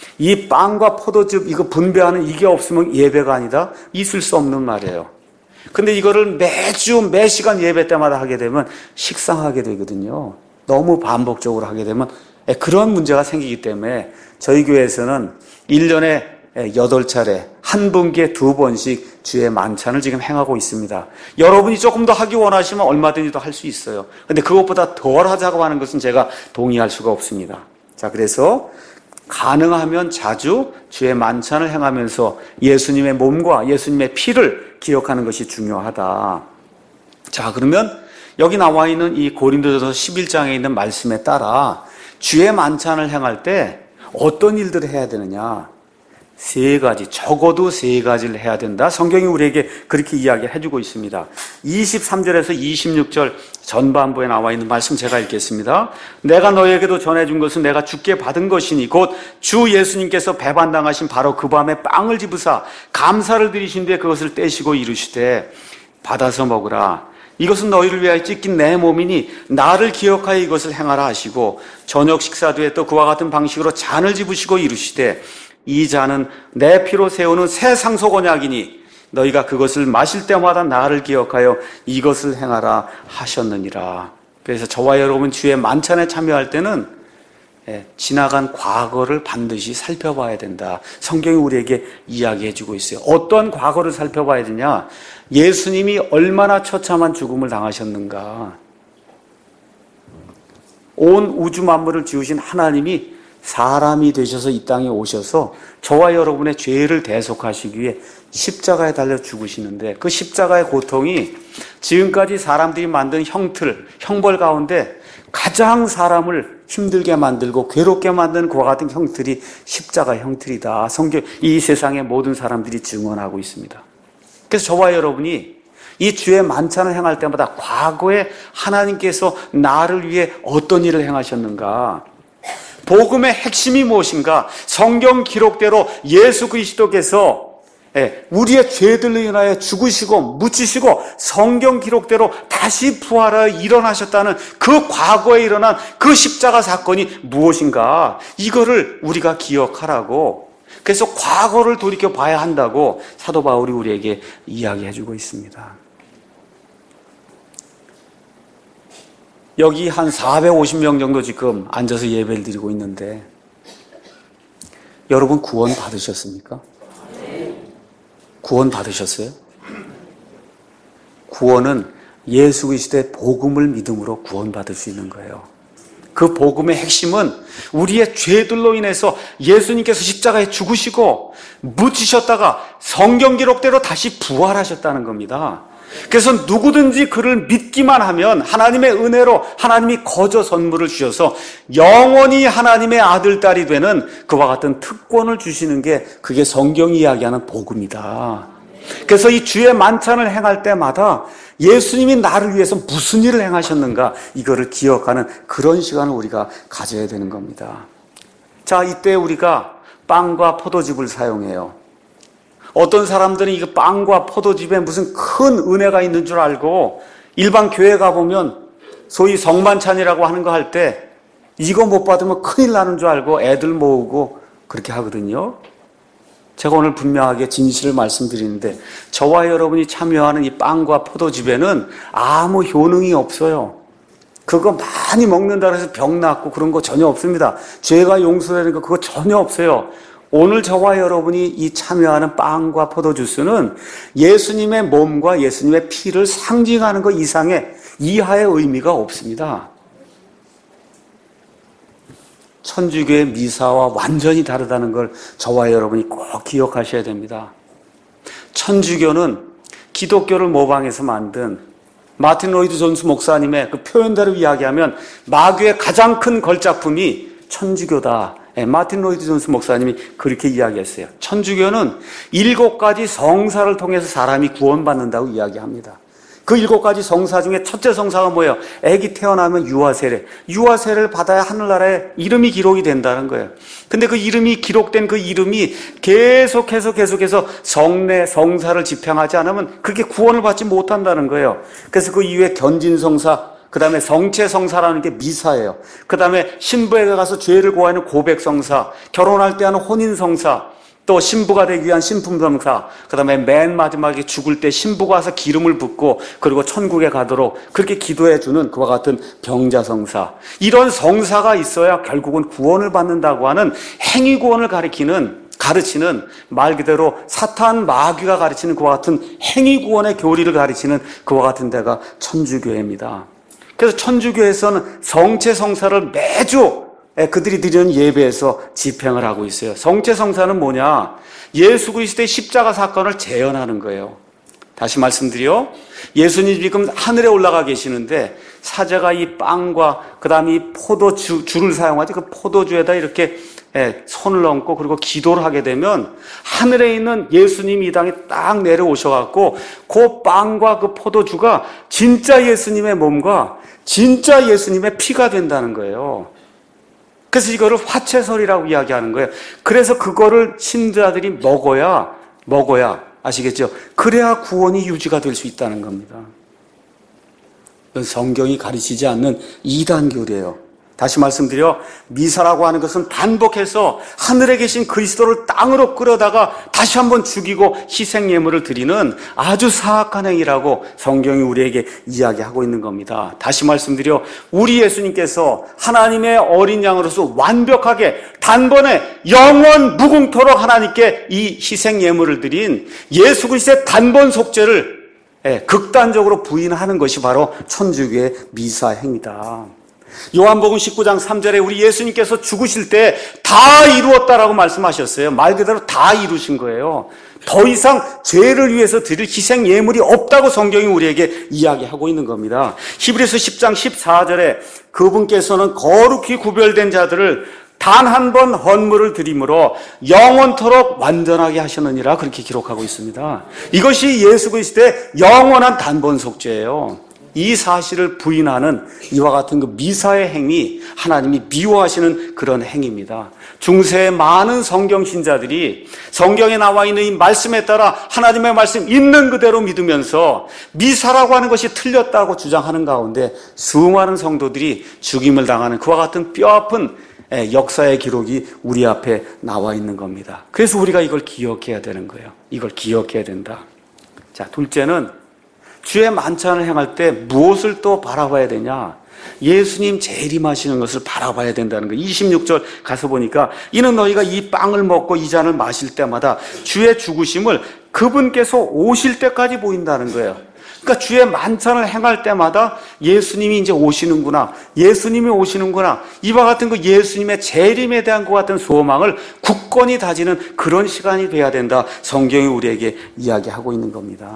이 빵과 포도즙 이거 분배하는 이게 없으면 예배가 아니다? 있을 수 없는 말이에요. 근데 이거를 매주 매 시간 예배 때마다 하게 되면 식상하게 되거든요. 너무 반복적으로 하게 되면 그런 문제가 생기기 때문에 저희 교회에서는 1년에 8차례 한 분기에 2번씩 주의 만찬을 지금 행하고 있습니다. 여러분이 조금 더 하기 원하시면 얼마든지 더 할 수 있어요. 근데 그것보다 덜 하자고 하는 것은 제가 동의할 수가 없습니다. 자, 그래서 가능하면 자주 주의 만찬을 행하면서 예수님의 몸과 예수님의 피를 기억하는 것이 중요하다. 자, 그러면 여기 나와 있는 이 고린도전서 11장에 있는 말씀에 따라 주의 만찬을 행할 때 어떤 일들을 해야 되느냐? 3가지, 적어도 3가지를 해야 된다. 성경이 우리에게 그렇게 이야기를 해주고 있습니다. 23절에서 26절 전반부에 나와 있는 말씀 제가 읽겠습니다. 내가 너에게도 전해준 것은 내가 주께 받은 것이니 곧 주 예수님께서 배반당하신 바로 그 밤에 빵을 집으사 감사를 드리신 뒤에 그것을 떼시고 이르시되 받아서 먹으라. 이것은 너희를 위하여 찢긴 내 몸이니 나를 기억하여 이것을 행하라 하시고 저녁 식사 뒤에 또 그와 같은 방식으로 잔을 집으시고 이르시되 이 잔은 내 피로 세우는 새 상속 언약이니 너희가 그것을 마실 때마다 나를 기억하여 이것을 행하라 하셨느니라. 그래서 저와 여러분 주의 만찬에 참여할 때는 지나간 과거를 반드시 살펴봐야 된다. 성경이 우리에게 이야기해 주고 있어요. 어떤 과거를 살펴봐야 되냐? 예수님이 얼마나 처참한 죽음을 당하셨는가. 온 우주 만물을 지으신 하나님이 사람이 되셔서 이 땅에 오셔서 저와 여러분의 죄를 대속하시기 위해 십자가에 달려 죽으시는데 그 십자가의 고통이 지금까지 사람들이 만든 형벌 가운데 가장 사람을 힘들게 만들고 괴롭게 만드는 그와 같은 형틀이 십자가 형틀이다. 성경 이 세상의 모든 사람들이 증언하고 있습니다. 그래서 저와 여러분이 이 주의 만찬을 행할 때마다 과거에 하나님께서 나를 위해 어떤 일을 행하셨는가, 복음의 핵심이 무엇인가, 성경 기록대로 예수 그리스도께서 우리의 죄들로 인하여 죽으시고 묻히시고 성경 기록대로 다시 부활하여 일어나셨다는 그 과거에 일어난 그 십자가 사건이 무엇인가, 이거를 우리가 기억하라고, 그래서 과거를 돌이켜 봐야 한다고 사도 바울이 우리에게 이야기해 주고 있습니다. 여기 한 450명 정도 지금 앉아서 예배를 드리고 있는데 여러분 구원 받으셨습니까? 구원 받으셨어요? 구원은 예수 그리스도의 복음을 믿음으로 구원받을 수 있는 거예요. 그 복음의 핵심은 우리의 죄들로 인해서 예수님께서 십자가에 죽으시고 묻히셨다가 성경 기록대로 다시 부활하셨다는 겁니다. 그래서 누구든지 그를 믿기만 하면 하나님의 은혜로 하나님이 거저 선물을 주셔서 영원히 하나님의 아들, 딸이 되는 그와 같은 특권을 주시는 게 그게 성경이 이야기하는 복음이다. 그래서 이 주의 만찬을 행할 때마다 예수님이 나를 위해서 무슨 일을 행하셨는가, 이거를 기억하는 그런 시간을 우리가 가져야 되는 겁니다. 자, 이때 우리가 빵과 포도즙을 사용해요. 어떤 사람들은 이 빵과 포도즙에 무슨 큰 은혜가 있는 줄 알고 일반 교회 가보면 소위 성만찬이라고 하는 거 할 때 이거 못 받으면 큰일 나는 줄 알고 애들 모으고 그렇게 하거든요. 제가 오늘 분명하게 진실을 말씀드리는데 저와 여러분이 참여하는 이 빵과 포도즙에는 아무 효능이 없어요. 그거 많이 먹는다 해서 병 낫고 그런 거 전혀 없습니다. 죄가 용서되는 거 그거 전혀 없어요. 오늘 저와 여러분이 이 참여하는 빵과 포도주스는 예수님의 몸과 예수님의 피를 상징하는 것 이상의 이하의 의미가 없습니다. 천주교의 미사와 완전히 다르다는 걸 저와 여러분이 꼭 기억하셔야 됩니다. 천주교는 기독교를 모방해서 만든 마틴 로이드 존스 목사님의 그 표현대로 이야기하면 마귀의 가장 큰 걸작품이 천주교다. 마틴 로이드 존스 목사님이 그렇게 이야기했어요. 천주교는 7가지 성사를 통해서 사람이 구원받는다고 이야기합니다. 그 7가지 성사 중에 첫째 성사가 뭐예요? 아기 태어나면 유아세례. 유아세례를 받아야 하늘나라에 이름이 기록이 된다는 거예요. 근데 그 이름이 기록된 그 이름이 계속해서 성례, 성사를 집행하지 않으면 그렇게 구원을 받지 못한다는 거예요. 그래서 그 이후에 견진성사, 그 다음에 성체성사라는 게 미사예요. 그 다음에 신부에게 가서 죄를 고하는 고백성사, 결혼할 때 하는 혼인성사, 또 신부가 되기 위한 신품성사, 그 다음에 맨 마지막에 죽을 때 신부가 와서 기름을 붓고 그리고 천국에 가도록 그렇게 기도해 주는 그와 같은 병자성사, 이런 성사가 있어야 결국은 구원을 받는다고 하는 행위구원을 가르치는 말 그대로 사탄 마귀가 가르치는 그와 같은 행위구원의 교리를 가르치는 그와 같은 데가 천주교회입니다. 그래서 천주교에서는 성체성사를 매주 그들이 드리는 예배에서 집행을 하고 있어요. 성체성사는 뭐냐? 예수 그리스도의 십자가 사건을 재현하는 거예요. 다시 말씀드려, 예수님 지금 하늘에 올라가 계시는데 사제가 이 빵과 그 다음에 이 포도주를 사용하지, 그 포도주에다 이렇게 손을 얹고 그리고 기도를 하게 되면 하늘에 있는 예수님이 이 땅에 딱 내려오셔갖고 그 빵과 그 포도주가 진짜 예수님의 몸과 진짜 예수님의 피가 된다는 거예요. 그래서 이거를 화채설이라고 이야기하는 거예요. 그래서 그거를 신자들이 먹어야 아시겠죠? 그래야 구원이 유지가 될 수 있다는 겁니다. 이건 성경이 가르치지 않는 이단교리예요. 다시 말씀드려, 미사라고 하는 것은 반복해서 하늘에 계신 그리스도를 땅으로 끌어다가 다시 한번 죽이고 희생 예물을 드리는 아주 사악한 행위라고 성경이 우리에게 이야기하고 있는 겁니다. 다시 말씀드려, 우리 예수님께서 하나님의 어린 양으로서 완벽하게 단번에 영원 무궁토록 하나님께 이 희생 예물을 드린 예수 그리스도의 단번 속죄를 극단적으로 부인하는 것이 바로 천주교의 미사 행위다. 요한복음 19장 3절에 우리 예수님께서 죽으실 때 다 이루었다라고 말씀하셨어요. 말 그대로 다 이루신 거예요. 더 이상 죄를 위해서 드릴 희생 예물이 없다고 성경이 우리에게 이야기하고 있는 겁니다. 히브리서 10장 14절에 그분께서는 거룩히 구별된 자들을 단 한 번 헌물을 드림으로 영원토록 완전하게 하셨느니라, 그렇게 기록하고 있습니다. 이것이 예수 그리스도의 영원한 단번 속죄예요. 이 사실을 부인하는 이와 같은 그 미사의 행위, 하나님이 미워하시는 그런 행위입니다. 중세의 많은 성경 신자들이 성경에 나와 있는 이 말씀에 따라 하나님의 말씀 있는 그대로 믿으면서 미사라고 하는 것이 틀렸다고 주장하는 가운데 수많은 성도들이 죽임을 당하는 그와 같은 뼈아픈 역사의 기록이 우리 앞에 나와 있는 겁니다. 그래서 우리가 이걸 기억해야 되는 거예요. 이걸 기억해야 된다. 자, 둘째는 주의 만찬을 행할 때 무엇을 또 바라봐야 되냐? 예수님 재림하시는 것을 바라봐야 된다는 거예요. 26절 가서 보니까 이는 너희가 이 빵을 먹고 이 잔을 마실 때마다 주의 죽으심을 그분께서 오실 때까지 보인다는 거예요. 그러니까 주의 만찬을 행할 때마다 예수님이 이제 오시는구나, 예수님이 오시는구나, 이와 같은 그 예수님의 재림에 대한 것 같은 소망을 굳건히 다지는 그런 시간이 돼야 된다. 성경이 우리에게 이야기하고 있는 겁니다.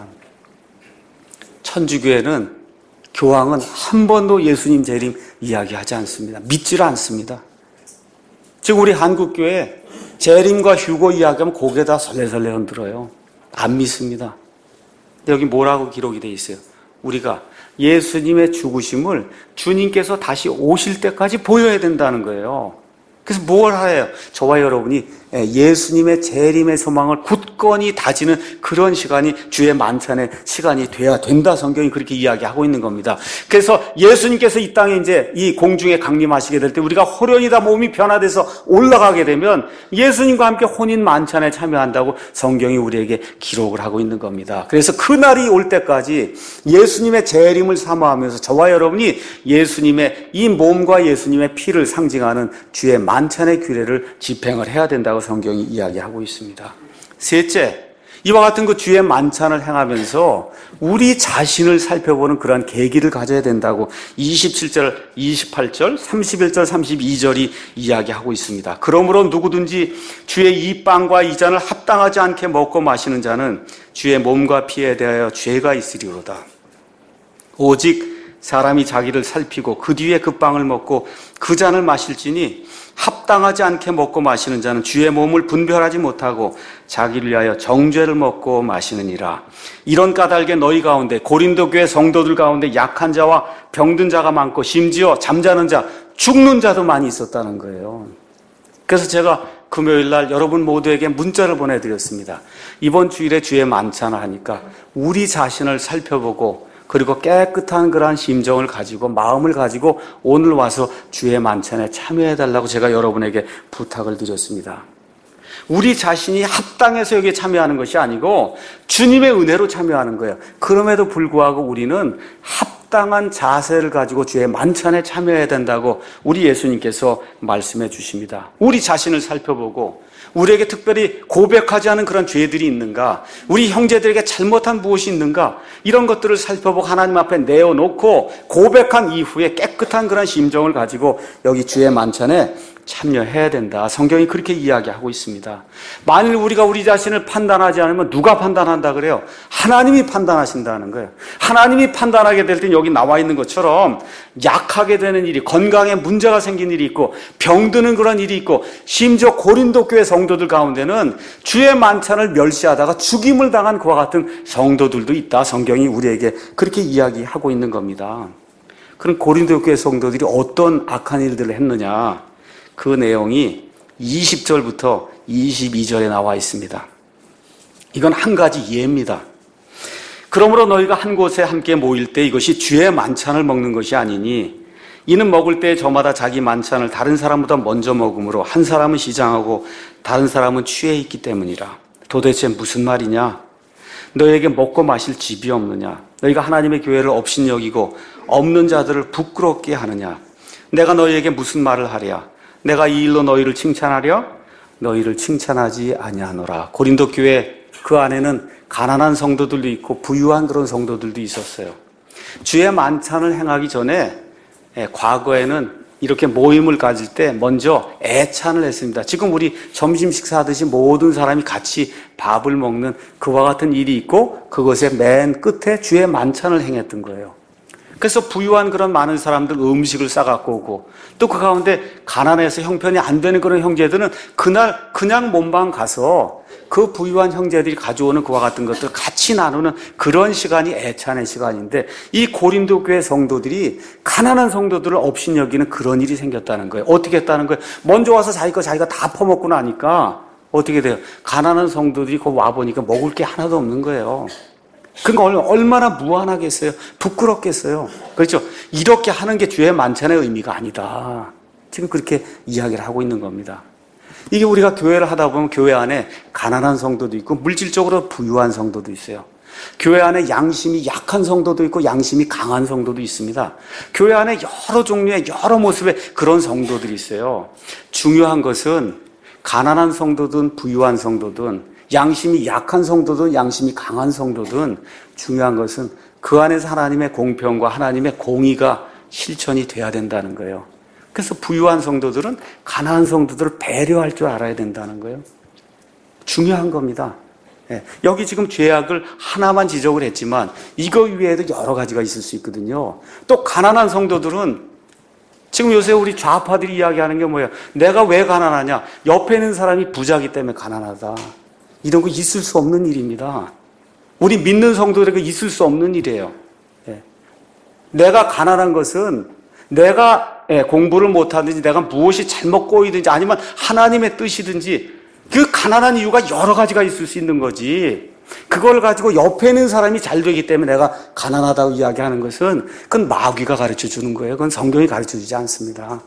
천주교회는 교황은 한 번도 예수님 재림 이야기하지 않습니다. 믿지를 않습니다. 지금 우리 한국교회 재림과 휴거 이야기하면 고개 다 설레설레 흔들어요. 안 믿습니다. 근데 여기 뭐라고 기록이 돼 있어요? 우리가 예수님의 죽으심을 주님께서 다시 오실 때까지 보여야 된다는 거예요. 그래서 뭘 해요? 저와 여러분이 예수님의 재림의 소망을 굳건히 다지는 그런 시간이 주의 만찬의 시간이 돼야 된다. 성경이 그렇게 이야기하고 있는 겁니다. 그래서 예수님께서 이 땅에 이제 이 공중에 강림하시게 될 때 우리가 호련히 다 몸이 변화돼서 올라가게 되면 예수님과 함께 혼인 만찬에 참여한다고 성경이 우리에게 기록을 하고 있는 겁니다. 그래서 그날이 올 때까지 예수님의 재림을 사모하면서 저와 여러분이 예수님의 이 몸과 예수님의 피를 상징하는 주의 만찬의 규례를 집행을 해야 된다고 성경이 이야기하고 있습니다. 셋째, 이와 같은 그 주의 만찬을 행하면서 우리 자신을 살펴보는 그러한 계기를 가져야 된다고 27절, 28절, 31절, 32절이 이야기하고 있습니다. 그러므로 누구든지 주의 이 빵과 이 잔을 합당하지 않게 먹고 마시는 자는 주의 몸과 피에 대하여 죄가 있으리로다. 오직 사람이 자기를 살피고 그 뒤에 그 빵을 먹고 그 잔을 마실지니 합당하지 않게 먹고 마시는 자는 주의 몸을 분별하지 못하고 자기를 위하여 정죄를 먹고 마시느니라. 이런 까닭에 너희 가운데 고린도 교회 성도들 가운데 약한 자와 병든 자가 많고 심지어 잠자는 자, 죽는 자도 많이 있었다는 거예요. 그래서 제가 금요일 날 여러분 모두에게 문자를 보내드렸습니다. 이번 주일에 주의 만찬을 하니까 우리 자신을 살펴보고 그리고 깨끗한 그러한 심정을 가지고 마음을 가지고 오늘 와서 주의 만찬에 참여해달라고 제가 여러분에게 부탁을 드렸습니다. 우리 자신이 합당해서 여기에 참여하는 것이 아니고 주님의 은혜로 참여하는 거예요. 그럼에도 불구하고 우리는 합당한 자세를 가지고 주의 만찬에 참여해야 된다고 우리 예수님께서 말씀해 주십니다. 우리 자신을 살펴보고 우리에게 특별히 고백하지 않은 그런 죄들이 있는가, 우리 형제들에게 잘못한 무엇이 있는가, 이런 것들을 살펴보고 하나님 앞에 내어놓고 고백한 이후에 깨끗한 그런 심정을 가지고 여기 주의 만찬에 참여해야 된다. 성경이 그렇게 이야기하고 있습니다. 만일 우리가 우리 자신을 판단하지 않으면 누가 판단한다 그래요? 하나님이 판단하신다는 거예요. 하나님이 판단하게 될 땐 여기 나와 있는 것처럼 약하게 되는 일이, 건강에 문제가 생긴 일이 있고 병드는 그런 일이 있고, 심지어 고린도 교회 성도들 가운데는 주의 만찬을 멸시하다가 죽임을 당한 그와 같은 성도들도 있다. 성경이 우리에게 그렇게 이야기하고 있는 겁니다. 그럼 고린도 교회 성도들이 어떤 악한 일들을 했느냐? 그 내용이 20절부터 22절에 나와 있습니다. 이건 한 가지 예입니다. 그러므로 너희가 한 곳에 함께 모일 때 이것이 주의 만찬을 먹는 것이 아니니, 이는 먹을 때 저마다 자기 만찬을 다른 사람보다 먼저 먹으므로 한 사람은 시장하고 다른 사람은 취해 있기 때문이라. 도대체 무슨 말이냐? 너희에게 먹고 마실 집이 없느냐? 너희가 하나님의 교회를 업신여기고 없는 자들을 부끄럽게 하느냐? 내가 너희에게 무슨 말을 하랴? 내가 이 일로 너희를 칭찬하려? 너희를 칭찬하지 아니하노라. 고린도 교회 그 안에는 가난한 성도들도 있고 부유한 그런 성도들도 있었어요. 주의 만찬을 행하기 전에 과거에는 이렇게 모임을 가질 때 먼저 애찬을 했습니다. 지금 우리 점심 식사하듯이 모든 사람이 같이 밥을 먹는 그와 같은 일이 있고, 그것의 맨 끝에 주의 만찬을 행했던 거예요. 그래서 부유한 그런 많은 사람들 음식을 싸갖고 오고, 또 그 가운데 가난해서 형편이 안 되는 그런 형제들은 그날 그냥 몸방 가서 그 부유한 형제들이 가져오는 그와 같은 것들 같이 나누는 그런 시간이 애찬의 시간인데, 이 고린도 교회 성도들이 가난한 성도들을 업신여기는 그런 일이 생겼다는 거예요. 어떻게 했다는 거예요? 먼저 와서 자기 거 자기가 다 퍼먹고 나니까 어떻게 돼요? 가난한 성도들이 거기 와보니까 먹을 게 하나도 없는 거예요. 그러니까 얼마나 무안하겠어요? 부끄럽겠어요? 그렇죠? 이렇게 하는 게 주의 만찬의 의미가 아니다. 지금 그렇게 이야기를 하고 있는 겁니다. 이게 우리가 교회를 하다 보면 교회 안에 가난한 성도도 있고 물질적으로 부유한 성도도 있어요. 교회 안에 양심이 약한 성도도 있고 양심이 강한 성도도 있습니다. 교회 안에 여러 종류의 여러 모습의 그런 성도들이 있어요. 중요한 것은 가난한 성도든 부유한 성도든, 양심이 약한 성도든 양심이 강한 성도든, 중요한 것은 그 안에서 하나님의 공평과 하나님의 공의가 실천이 돼야 된다는 거예요. 그래서 부유한 성도들은 가난한 성도들을 배려할 줄 알아야 된다는 거예요. 중요한 겁니다. 여기 지금 죄악을 하나만 지적을 했지만 이거 위에도 여러 가지가 있을 수 있거든요. 또 가난한 성도들은, 지금 요새 우리 좌파들이 이야기하는 게 뭐예요? 내가 왜 가난하냐? 옆에 있는 사람이 부자기 때문에 가난하다. 이런 거 있을 수 없는 일입니다. 우리 믿는 성도들에게 있을 수 없는 일이에요. 내가 가난한 것은 내가 공부를 못하든지 내가 무엇이 잘못 꼬이든지 아니면 하나님의 뜻이든지 그 가난한 이유가 여러 가지가 있을 수 있는 거지, 그걸 가지고 옆에 있는 사람이 잘 되기 때문에 내가 가난하다고 이야기하는 것은 그건 마귀가 가르쳐 주는 거예요. 그건 성경이 가르쳐 주지 않습니다.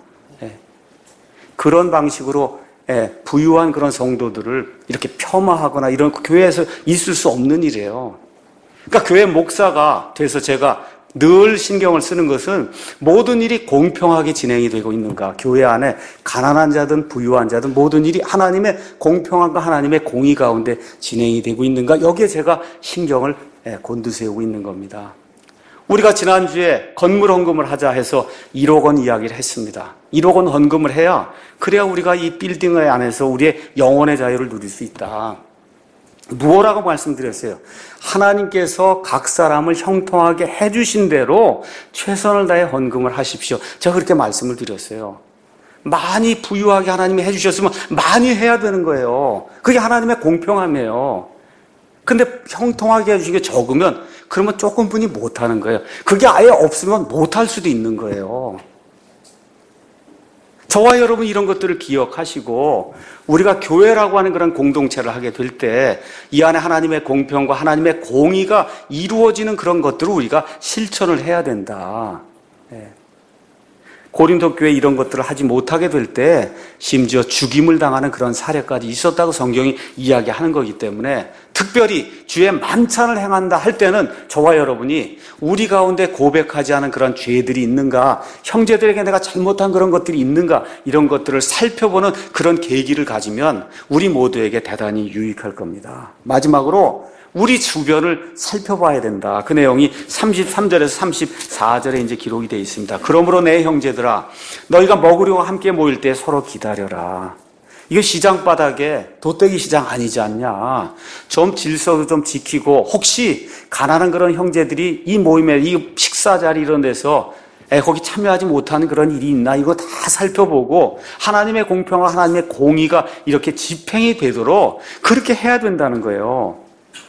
그런 방식으로 부유한 그런 성도들을 이렇게 폄하하거나 이런 교회에서 있을 수 없는 일이에요. 그러니까 교회 목사가 돼서 제가 늘 신경을 쓰는 것은 모든 일이 공평하게 진행이 되고 있는가, 교회 안에 가난한 자든 부유한 자든 모든 일이 하나님의 공평함과 하나님의 공의 가운데 진행이 되고 있는가, 여기에 제가 신경을 곤두세우고 있는 겁니다. 우리가 지난주에 건물 헌금을 하자 해서 1억 원 이야기를 했습니다. 1억 원 헌금을 해야, 그래야 우리가 이 빌딩 안에서 우리의 영혼의 자유를 누릴 수 있다. 무엇라고 말씀드렸어요? 하나님께서 각 사람을 형통하게 해주신 대로 최선을 다해 헌금을 하십시오. 제가 그렇게 말씀을 드렸어요. 많이 부유하게 하나님이 해주셨으면 많이 해야 되는 거예요. 그게 하나님의 공평함이에요. 근데 형통하게 해주신 게 적으면 그러면 조금 분이 못하는 거예요. 그게 아예 없으면 못할 수도 있는 거예요. 저와 여러분 이런 것들을 기억하시고 우리가 교회라고 하는 그런 공동체를 하게 될 때 이 안에 하나님의 공평과 하나님의 공의가 이루어지는 그런 것들을 우리가 실천을 해야 된다. 고린도 교회 이런 것들을 하지 못하게 될 때 심지어 죽임을 당하는 그런 사례까지 있었다고 성경이 이야기하는 거기 때문에 특별히 주의 만찬을 행한다 할 때는 저와 여러분이 우리 가운데 고백하지 않은 그런 죄들이 있는가, 형제들에게 내가 잘못한 그런 것들이 있는가, 이런 것들을 살펴보는 그런 계기를 가지면 우리 모두에게 대단히 유익할 겁니다. 마지막으로 우리 주변을 살펴봐야 된다. 그 내용이 33절에서 34절에 이제 기록이 되어 있습니다. 그러므로 내 형제들아, 너희가 먹으려고 함께 모일 때 서로 기다려라. 이거 시장 바닥에 돗대기 시장 아니지 않냐. 좀 질서도 좀 지키고, 혹시 가난한 그런 형제들이 이 모임에, 이 식사 자리 이런 데서 거기 참여하지 못하는 그런 일이 있나, 이거 다 살펴보고 하나님의 공평과 하나님의 공의가 이렇게 집행이 되도록 그렇게 해야 된다는 거예요.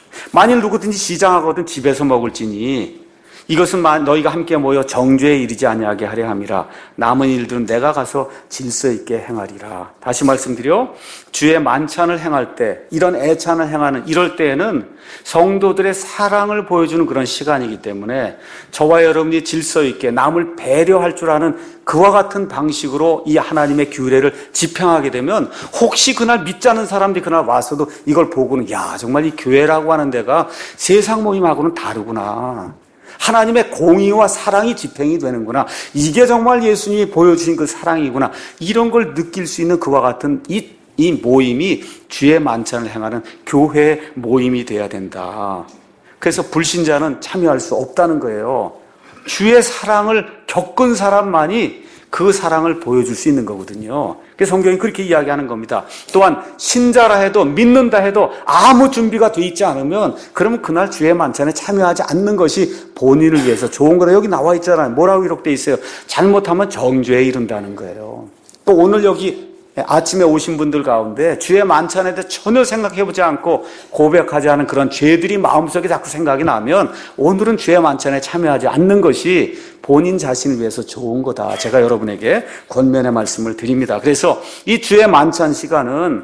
만일 누구든지 시장하거든 집에서 먹을지니 이것은 너희가 함께 모여 정죄에 이르지 아니하게 하려 함이라. 남은 일들은 내가 가서 질서 있게 행하리라. 다시 말씀드려, 주의 만찬을 행할 때, 이런 애찬을 행하는 이럴 때에는 성도들의 사랑을 보여주는 그런 시간이기 때문에 저와 여러분이 질서 있게 남을 배려할 줄 아는 그와 같은 방식으로 이 하나님의 규례를 집행하게 되면 혹시 그날 믿지 않는 사람들이 그날 와서도 이걸 보고는, 야, 정말 이 교회라고 하는 데가 세상 모임하고는 다르구나. 하나님의 공의와 사랑이 집행이 되는구나. 이게 정말 예수님이 보여주신 그 사랑이구나. 이런 걸 느낄 수 있는 그와 같은 이 모임이 주의 만찬을 행하는 교회의 모임이 돼야 된다. 그래서 불신자는 참여할 수 없다는 거예요. 주의 사랑을 겪은 사람만이 그 사랑을 보여줄 수 있는 거거든요. 그래서 성경이 그렇게 이야기하는 겁니다. 또한 신자라 해도 믿는다 해도 아무 준비가 돼 있지 않으면 그러면 그날 주의 만찬에 참여하지 않는 것이 본인을 위해서 좋은 거다. 여기 나와 있잖아요. 뭐라고 기록돼 있어요? 잘못하면 정죄에 이른다는 거예요. 또 오늘 여기 아침에 오신 분들 가운데 주의 만찬에 대해 전혀 생각해보지 않고 고백하지 않은 그런 죄들이 마음속에 자꾸 생각이 나면 오늘은 주의 만찬에 참여하지 않는 것이 본인 자신을 위해서 좋은 거다. 제가 여러분에게 권면의 말씀을 드립니다. 그래서 이 주의 만찬 시간은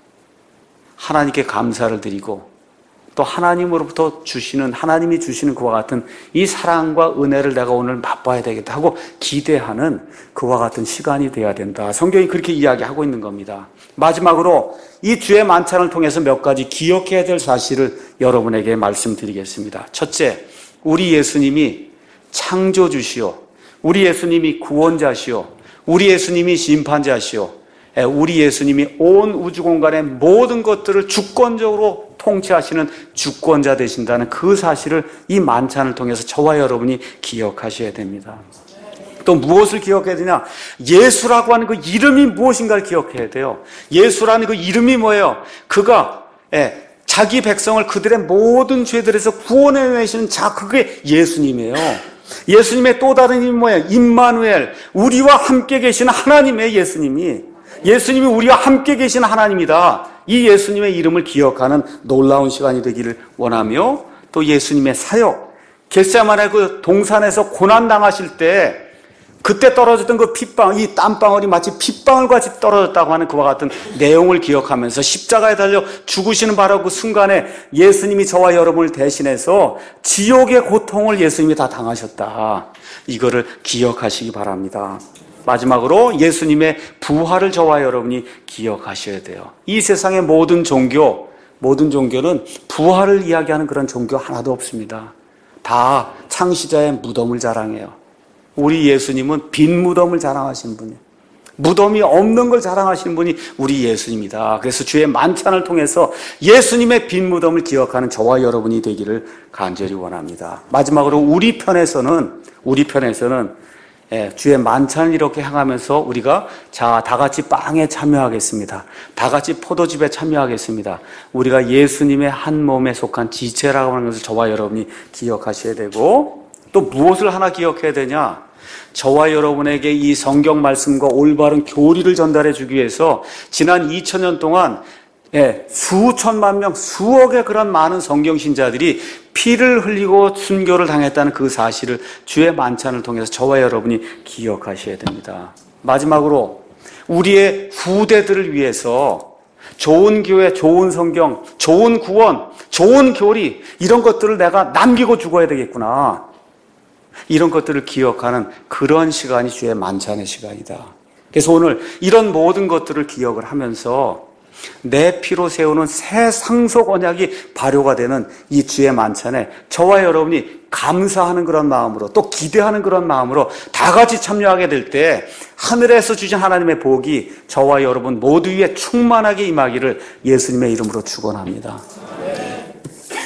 하나님께 감사를 드리고 또 하나님으로부터 주시는, 하나님이 주시는 그와 같은 이 사랑과 은혜를 내가 오늘 맛봐야 되겠다 하고 기대하는 그와 같은 시간이 돼야 된다. 성경이 그렇게 이야기하고 있는 겁니다. 마지막으로 이 주의 만찬을 통해서 몇 가지 기억해야 될 사실을 여러분에게 말씀드리겠습니다. 첫째, 우리 예수님이 창조주시오, 우리 예수님이 구원자시오, 우리 예수님이 심판자시오, 우리 예수님이 온 우주 공간의 모든 것들을 주권적으로 통치하시는 주권자 되신다는 그 사실을 이 만찬을 통해서 저와 여러분이 기억하셔야 됩니다. 또 무엇을 기억해야 되냐? 예수라고 하는 그 이름이 무엇인가를 기억해야 돼요. 예수라는 그 이름이 뭐예요? 그가 자기 백성을 그들의 모든 죄들에서 구원해내시는 그게 예수님이에요. 예수님의 또 다른 이름이 뭐예요? 임마누엘, 우리와 함께 계시는 하나님의 예수님이 우리와 함께 계신 하나님이다. 이 예수님의 이름을 기억하는 놀라운 시간이 되기를 원하며, 또 예수님의 사역, 겟세마네 그 동산에서 고난당하실 때 그때 떨어졌던 그 핏방, 이 땀방울이 마치 핏방울 같이 떨어졌다고 하는 그와 같은 내용을 기억하면서 십자가에 달려 죽으시는 바로 그 순간에 예수님이 저와 여러분을 대신해서 지옥의 고통을 예수님이 다 당하셨다. 이거를 기억하시기 바랍니다. 마지막으로 예수님의 부활을 저와 여러분이 기억하셔야 돼요. 이 세상의 모든 종교는 부활을 이야기하는 그런 종교 하나도 없습니다. 다 창시자의 무덤을 자랑해요. 우리 예수님은 빈 무덤을 자랑하신 분이에요. 무덤이 없는 걸 자랑하시는 분이 우리 예수님이다. 그래서 주의 만찬을 통해서 예수님의 빈 무덤을 기억하는 저와 여러분이 되기를 간절히 원합니다. 마지막으로 우리 편에서는 주의 만찬을 이렇게 행하면서 우리가 다 같이 빵에 참여하겠습니다. 다 같이 포도즙에 참여하겠습니다. 우리가 예수님의 한 몸에 속한 지체라고 하는 것을 저와 여러분이 기억하셔야 되고, 또 무엇을 하나 기억해야 되냐? 저와 여러분에게 이 성경 말씀과 올바른 교리를 전달해 주기 위해서 지난 2000년 동안 수천만 명, 수억의 그런 많은 성경 신자들이 피를 흘리고 순교를 당했다는 그 사실을 주의 만찬을 통해서 저와 여러분이 기억하셔야 됩니다. 마지막으로 우리의 후대들을 위해서 좋은 교회, 좋은 성경, 좋은 구원, 좋은 교리 이런 것들을 내가 남기고 죽어야 되겠구나. 이런 것들을 기억하는 그런 시간이 주의 만찬의 시간이다. 그래서 오늘 이런 모든 것들을 기억을 하면서 내 피로 세우는 새 상속 언약이 발효가 되는 이 주의 만찬에 저와 여러분이 감사하는 그런 마음으로 또 기대하는 그런 마음으로 다 같이 참여하게 될 때 하늘에서 주신 하나님의 복이 저와 여러분 모두 위에 충만하게 임하기를 예수님의 이름으로 축원합니다.